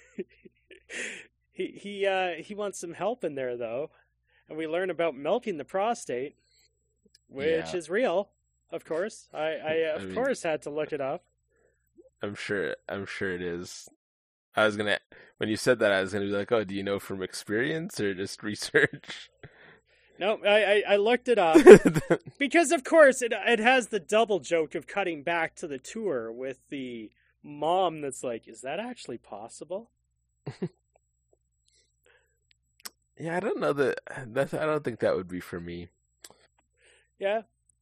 he wants some help in there though. And we learn about milking the prostate, which is real, of course. I course had to look it up. I'm sure it is. When you said that, I was gonna be like, oh, do you know from experience or just research? No, I looked it up. Because of course it has the double joke of cutting back to the tour with the mom that's like, is that actually possible? Yeah, I don't know I don't think that would be for me. Yeah.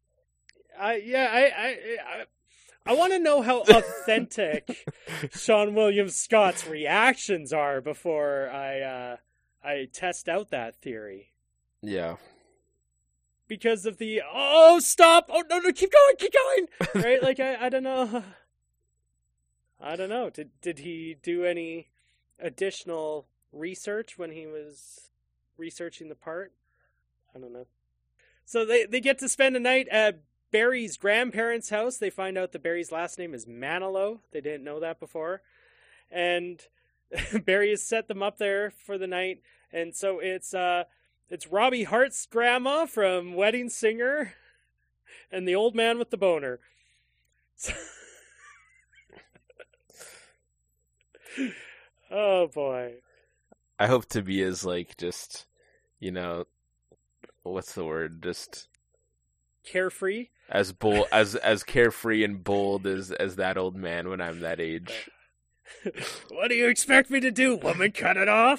I want to know how authentic Sean William Scott's reactions are before I test out that theory. Yeah. Because of the, oh, stop! Oh, no, keep going! Right? Like, I don't know. I don't know. Did he do any additional research when he was researching the part? I don't know. So they get to spend a night at Barry's grandparents' house. They find out that Barry's last name is Manilow. They didn't know that before. And Barry has set them up there for the night. And so it's Robbie Hart's grandma from Wedding Singer and the old man with the boner. Oh boy. I hope to be as like just, you know, what's the word? Just carefree? As bold as carefree and bold as that old man when I'm that age. What do you expect me to do, woman? Cut it off?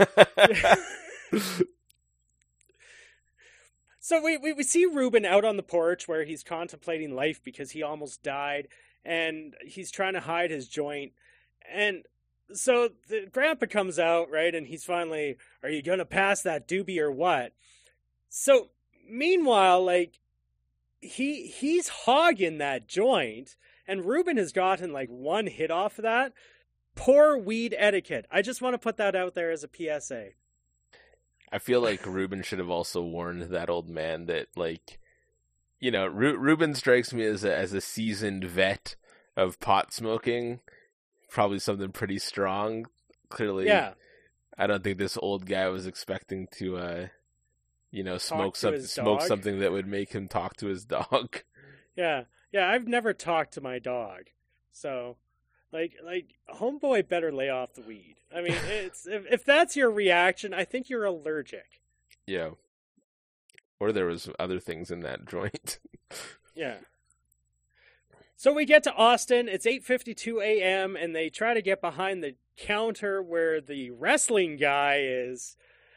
So we see Ruben out on the porch where he's contemplating life because he almost died, and he's trying to hide his joint. And so the grandpa comes out, right, and he's finally, are you going to pass that doobie or what? So meanwhile, like, he's hogging that joint, and Ruben has gotten like one hit off of that. Poor weed etiquette. I just want to put that out there as a PSA. I feel like Ruben should have also warned that old man that, like, you know, Ruben strikes me as a seasoned vet of pot smoking, probably something pretty strong. Clearly, yeah. I don't think this old guy was expecting to, you know, smoke something that would make him talk to his dog. Yeah, I've never talked to my dog, so like homeboy better lay off the weed. I mean, it's if that's your reaction, I think you're allergic. Yeah, or there was other things in that joint. Yeah. So we get to Austin. It's 8:52 a.m. and they try to get behind the counter where the wrestling guy is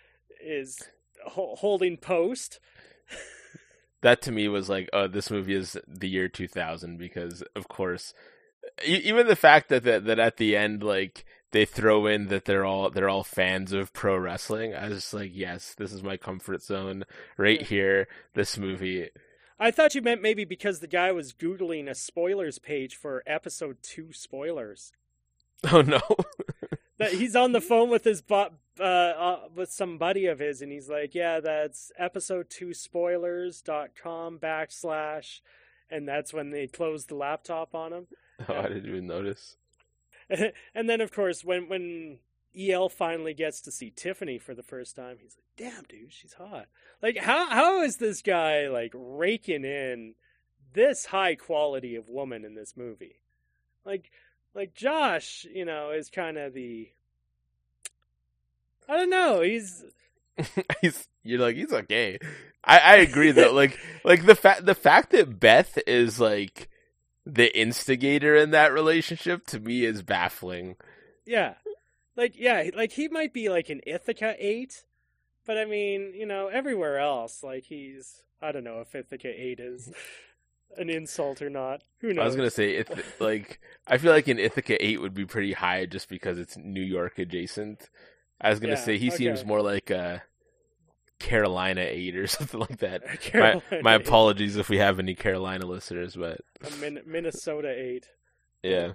holding post. That to me was like, oh, this movie is the year 2000, because of course, even the fact that at the end, like, they throw in that they're all fans of pro wrestling. I was just like, yes, this is my comfort zone right here. This movie. I thought you meant maybe because the guy was Googling a spoilers page for episode 2 spoilers. Oh no. He's on the phone with his with some buddy of his, and he's like, yeah, that's episode2spoilers.com / and that's when they closed the laptop on him. Oh, I didn't even notice. And then, of course, when EL finally gets to see Tiffany for the first time, he's like, damn, dude, she's hot. Like, how is this guy, like, raking in this high quality of woman in this movie? Like Josh, is kind of the... I don't know, he's he's okay. I agree though. like the fact that Beth is like the instigator in that relationship to me is baffling. Yeah. Like he might be like an Ithaca 8, but I mean, everywhere else, like I don't know if Ithaca 8 is an insult or not. Who knows? I was gonna say I feel like an Ithaca 8 would be pretty high just because it's New York adjacent. I was gonna say he seems more like a Carolina 8 or something like that. My apologies if we have any Carolina listeners, but a Minnesota 8. Yeah.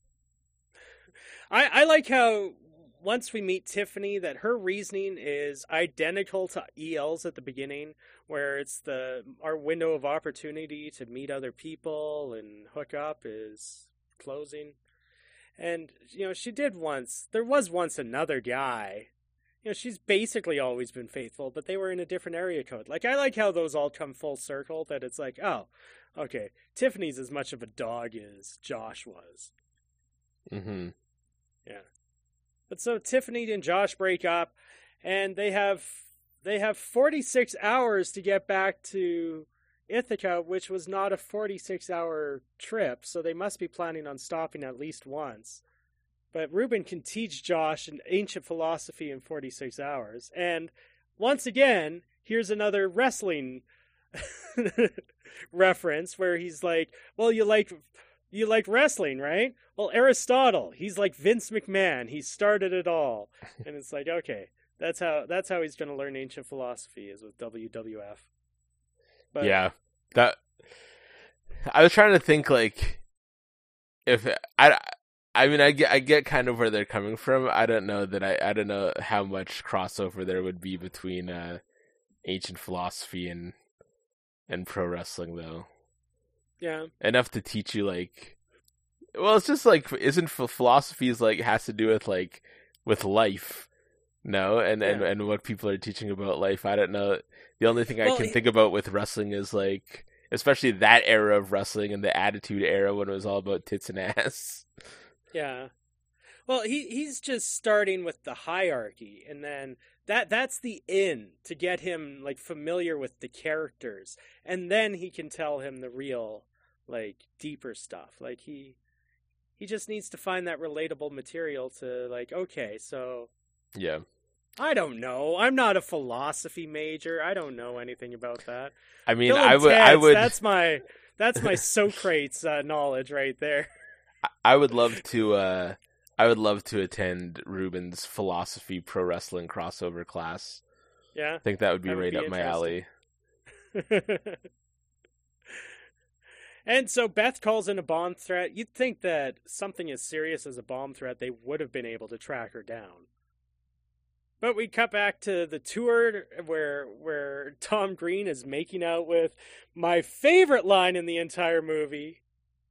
I like how once we meet Tiffany, that her reasoning is identical to EL's at the beginning, where it's our window of opportunity to meet other people and hook up is closing. And, there was once another guy. She's basically always been faithful, but they were in a different area code. Like, I like how those all come full circle, that it's like, oh, okay, Tiffany's as much of a dog as Josh was. Mm-hmm. Yeah. But so Tiffany and Josh break up, and they have 46 hours to get back to Ithaca, which was not a 46-hour trip, so they must be planning on stopping at least once. But Ruben can teach Josh an ancient philosophy in 46 hours. And once again, here's another wrestling reference where he's like, well, you like wrestling, right? Well, Aristotle, he's like Vince McMahon. He started it all. And it's like, okay, that's how he's going to learn ancient philosophy, is with WWF. But, yeah, that I was trying to think, like, if I mean, I get kind of where they're coming from. I don't know how much crossover there would be between ancient philosophy and pro wrestling, though. Yeah, enough to teach you, like, well, it's just like, isn't philosophies like has to do with like with life, no, and what people are teaching about life. I don't know. The only thing I can think about with wrestling is like, especially that era of wrestling and the Attitude Era when it was all about tits and ass. Yeah. Well, he's just starting with the hierarchy, and then that's the in to get him like familiar with the characters, and then he can tell him the real, like, deeper stuff. Like he just needs to find that relatable material to, like, okay, so yeah. I don't know. I'm not a philosophy major. I don't know anything about that. I mean, I would. That's my Socrates knowledge right there. I would love to attend Ruben's philosophy pro wrestling crossover class. Yeah, I think that would be right up my alley. And so Beth calls in a bomb threat. You'd think that something as serious as a bomb threat, they would have been able to track her down. But we cut back to the tour where Tom Green is making out with my favorite line in the entire movie.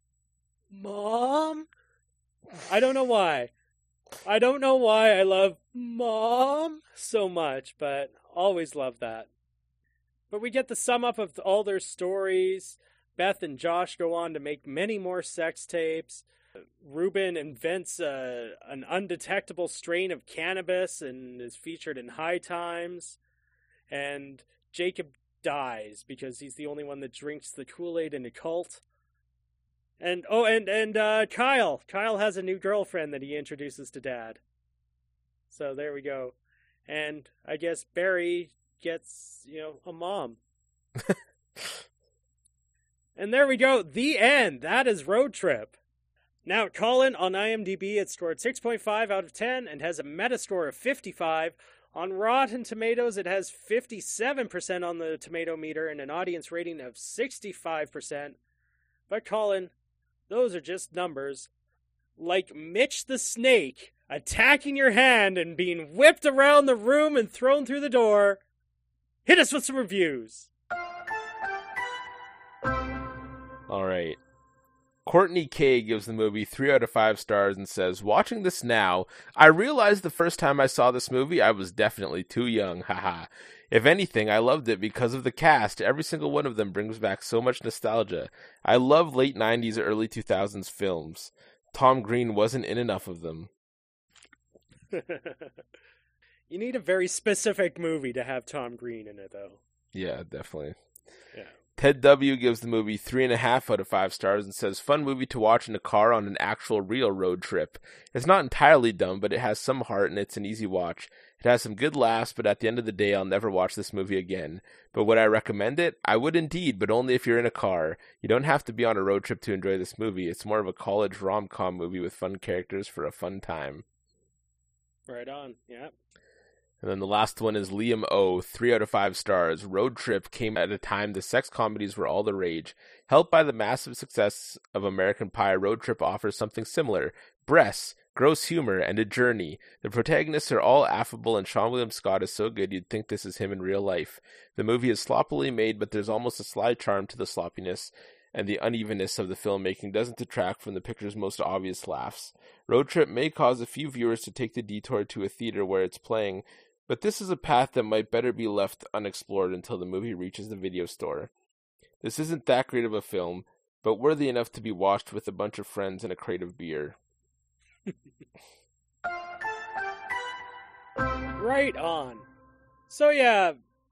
Mom? I don't know why. I love Mom so much, but always love that. But we get the sum up of all their stories. Beth and Josh go on to make many more sex tapes. Ruben invents an undetectable strain of cannabis and is featured in High Times. And Jacob dies because he's the only one that drinks the Kool-Aid in a cult. And Kyle has a new girlfriend that he introduces to Dad. So there we go. And I guess Barry gets, a mom. And there we go. The end. That is Road Trip. Now, Colin, on IMDb, it scored 6.5 out of 10 and has a Metascore of 55. On Rotten Tomatoes, it has 57% on the tomato meter and an audience rating of 65%. But Colin, those are just numbers. Like Mitch the Snake, attacking your hand and being whipped around the room and thrown through the door, hit us with some reviews. All right. Courtney K gives the movie 3 out of 5 stars and says, watching this now, I realized the first time I saw this movie I was definitely too young, haha. If anything, I loved it because of the cast. Every single one of them brings back so much nostalgia. I love late 90s or early 2000s films. Tom Green wasn't in enough of them. You need a very specific movie to have Tom Green in it, though. Yeah, definitely. Yeah. Ted W. gives the movie 3.5 out of 5 stars and says, fun movie to watch in a car on an actual real road trip. It's not entirely dumb, but it has some heart and it's an easy watch. It has some good laughs, but at the end of the day, I'll never watch this movie again. But would I recommend it? I would indeed, but only if you're in a car. You don't have to be on a road trip to enjoy this movie. It's more of a college rom-com movie with fun characters for a fun time. Right on, yeah. And then the last one is Liam O, 3 out of 5 stars. Road Trip came at a time the sex comedies were all the rage. Helped by the massive success of American Pie, Road Trip offers something similar. Breasts, gross humor, and a journey. The protagonists are all affable, and Sean William Scott is so good you'd think this is him in real life. The movie is sloppily made, but there's almost a sly charm to the sloppiness, and the unevenness of the filmmaking doesn't detract from the picture's most obvious laughs. Road Trip may cause a few viewers to take the detour to a theater where it's playing, but this is a path that might better be left unexplored until the movie reaches the video store. This isn't that great of a film, but worthy enough to be watched with a bunch of friends and a crate of beer. Right on. So yeah,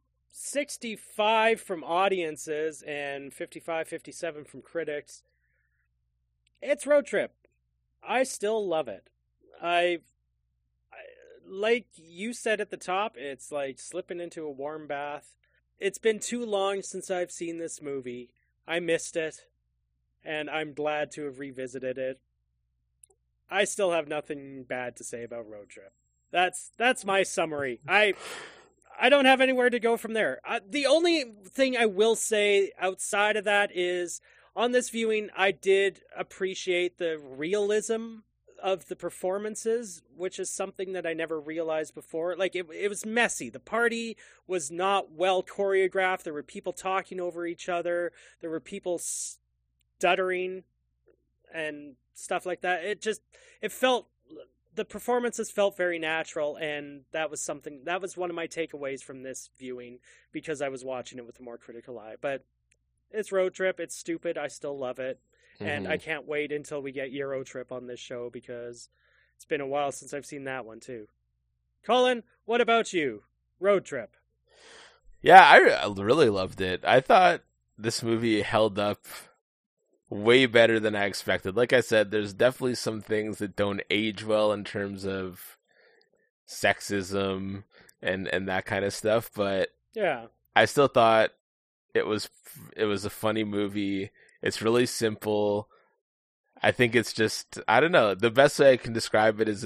65 from audiences and 55-57 from critics. It's Road Trip. I still love it. I like you said at the top, it's like slipping into a warm bath. It's been too long since I've seen this movie. I missed it, and I'm glad to have revisited it. I still have nothing bad to say about Road Trip. That's my summary. I don't have anywhere to go from there. The only thing I will say outside of that is, on this viewing, I did appreciate the realism of the performances, which is something that I never realized before. Like, it was messy. The party was not well choreographed. There were people talking over each other. There were people stuttering and stuff like that. The performances felt very natural, and that was one of my takeaways from this viewing, because I was watching it with a more critical eye. But it's Road Trip. It's stupid. I still love it. And I can't wait until we get Euro Trip on this show, because it's been a while since I've seen that one too. Colin, what about you? Road Trip. Yeah, I really loved it. I thought this movie held up way better than I expected. Like I said, there's definitely some things that don't age well in terms of sexism and that kind of stuff, but yeah, I still thought it was a funny movie. It's really simple. I think it's just, I don't know, the best way I can describe it is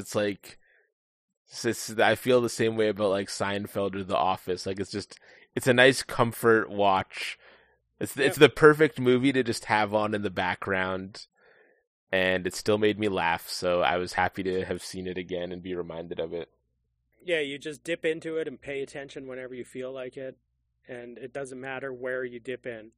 I feel the same way about like Seinfeld or The Office. Like, it's a nice comfort watch. It's the perfect movie to just have on in the background, and it still made me laugh, so I was happy to have seen it again and be reminded of it. Yeah, you just dip into it and pay attention whenever you feel like it, and it doesn't matter where you dip in.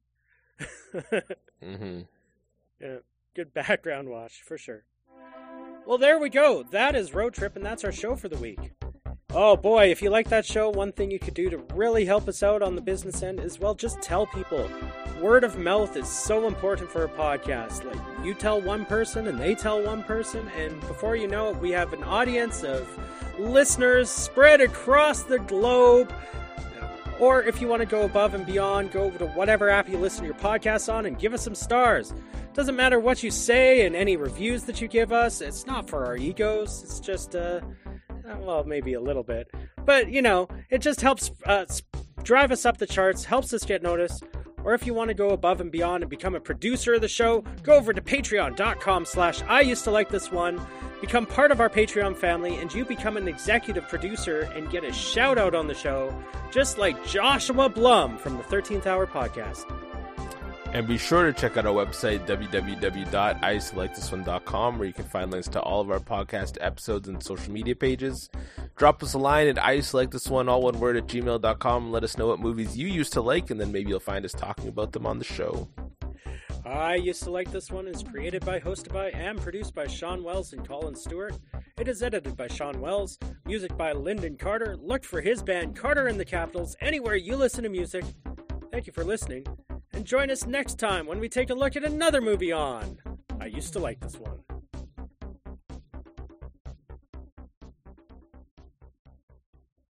Yeah, good background watch, for sure. Well, there we go. That is Road Trip, and that's our show for the week. Oh boy, if you like that show, one thing you could do to really help us out on the business end is, well, just tell people. Word of mouth is so important for a podcast. Like, you tell one person and they tell one person, and before you know it, we have an audience of listeners spread across the globe. Or if you want to go above and beyond, go over to whatever app you listen to your podcasts on and give us some stars. Doesn't matter what you say and any reviews that you give us. It's not for our egos. It's just, well, maybe a little bit. But, it just helps drive us up the charts, helps us get noticed. Or if you want to go above and beyond and become a producer of the show, go over to patreon.com/IUsedToLikeThis1. Become part of our Patreon family, and you become an executive producer and get a shout out on the show, just like Joshua Blum from the 13th Hour Podcast. And be sure to check out our website, www.iuseToLikeThisOne.com, where you can find links to all of our podcast episodes and social media pages. Drop us a line at iuseToLikeThisOne, all one word, at gmail.com. Let us know what movies you used to like, and then maybe you'll find us talking about them on the show. I Used to Like This One is created by, hosted by, and produced by Sean Wells and Colin Stewart. It is edited by Sean Wells. Music by Lyndon Carter. Look for his band Carter and the Capitals anywhere you listen to music. Thank you for listening. And join us next time when we take a look at another movie on I Used to Like This One.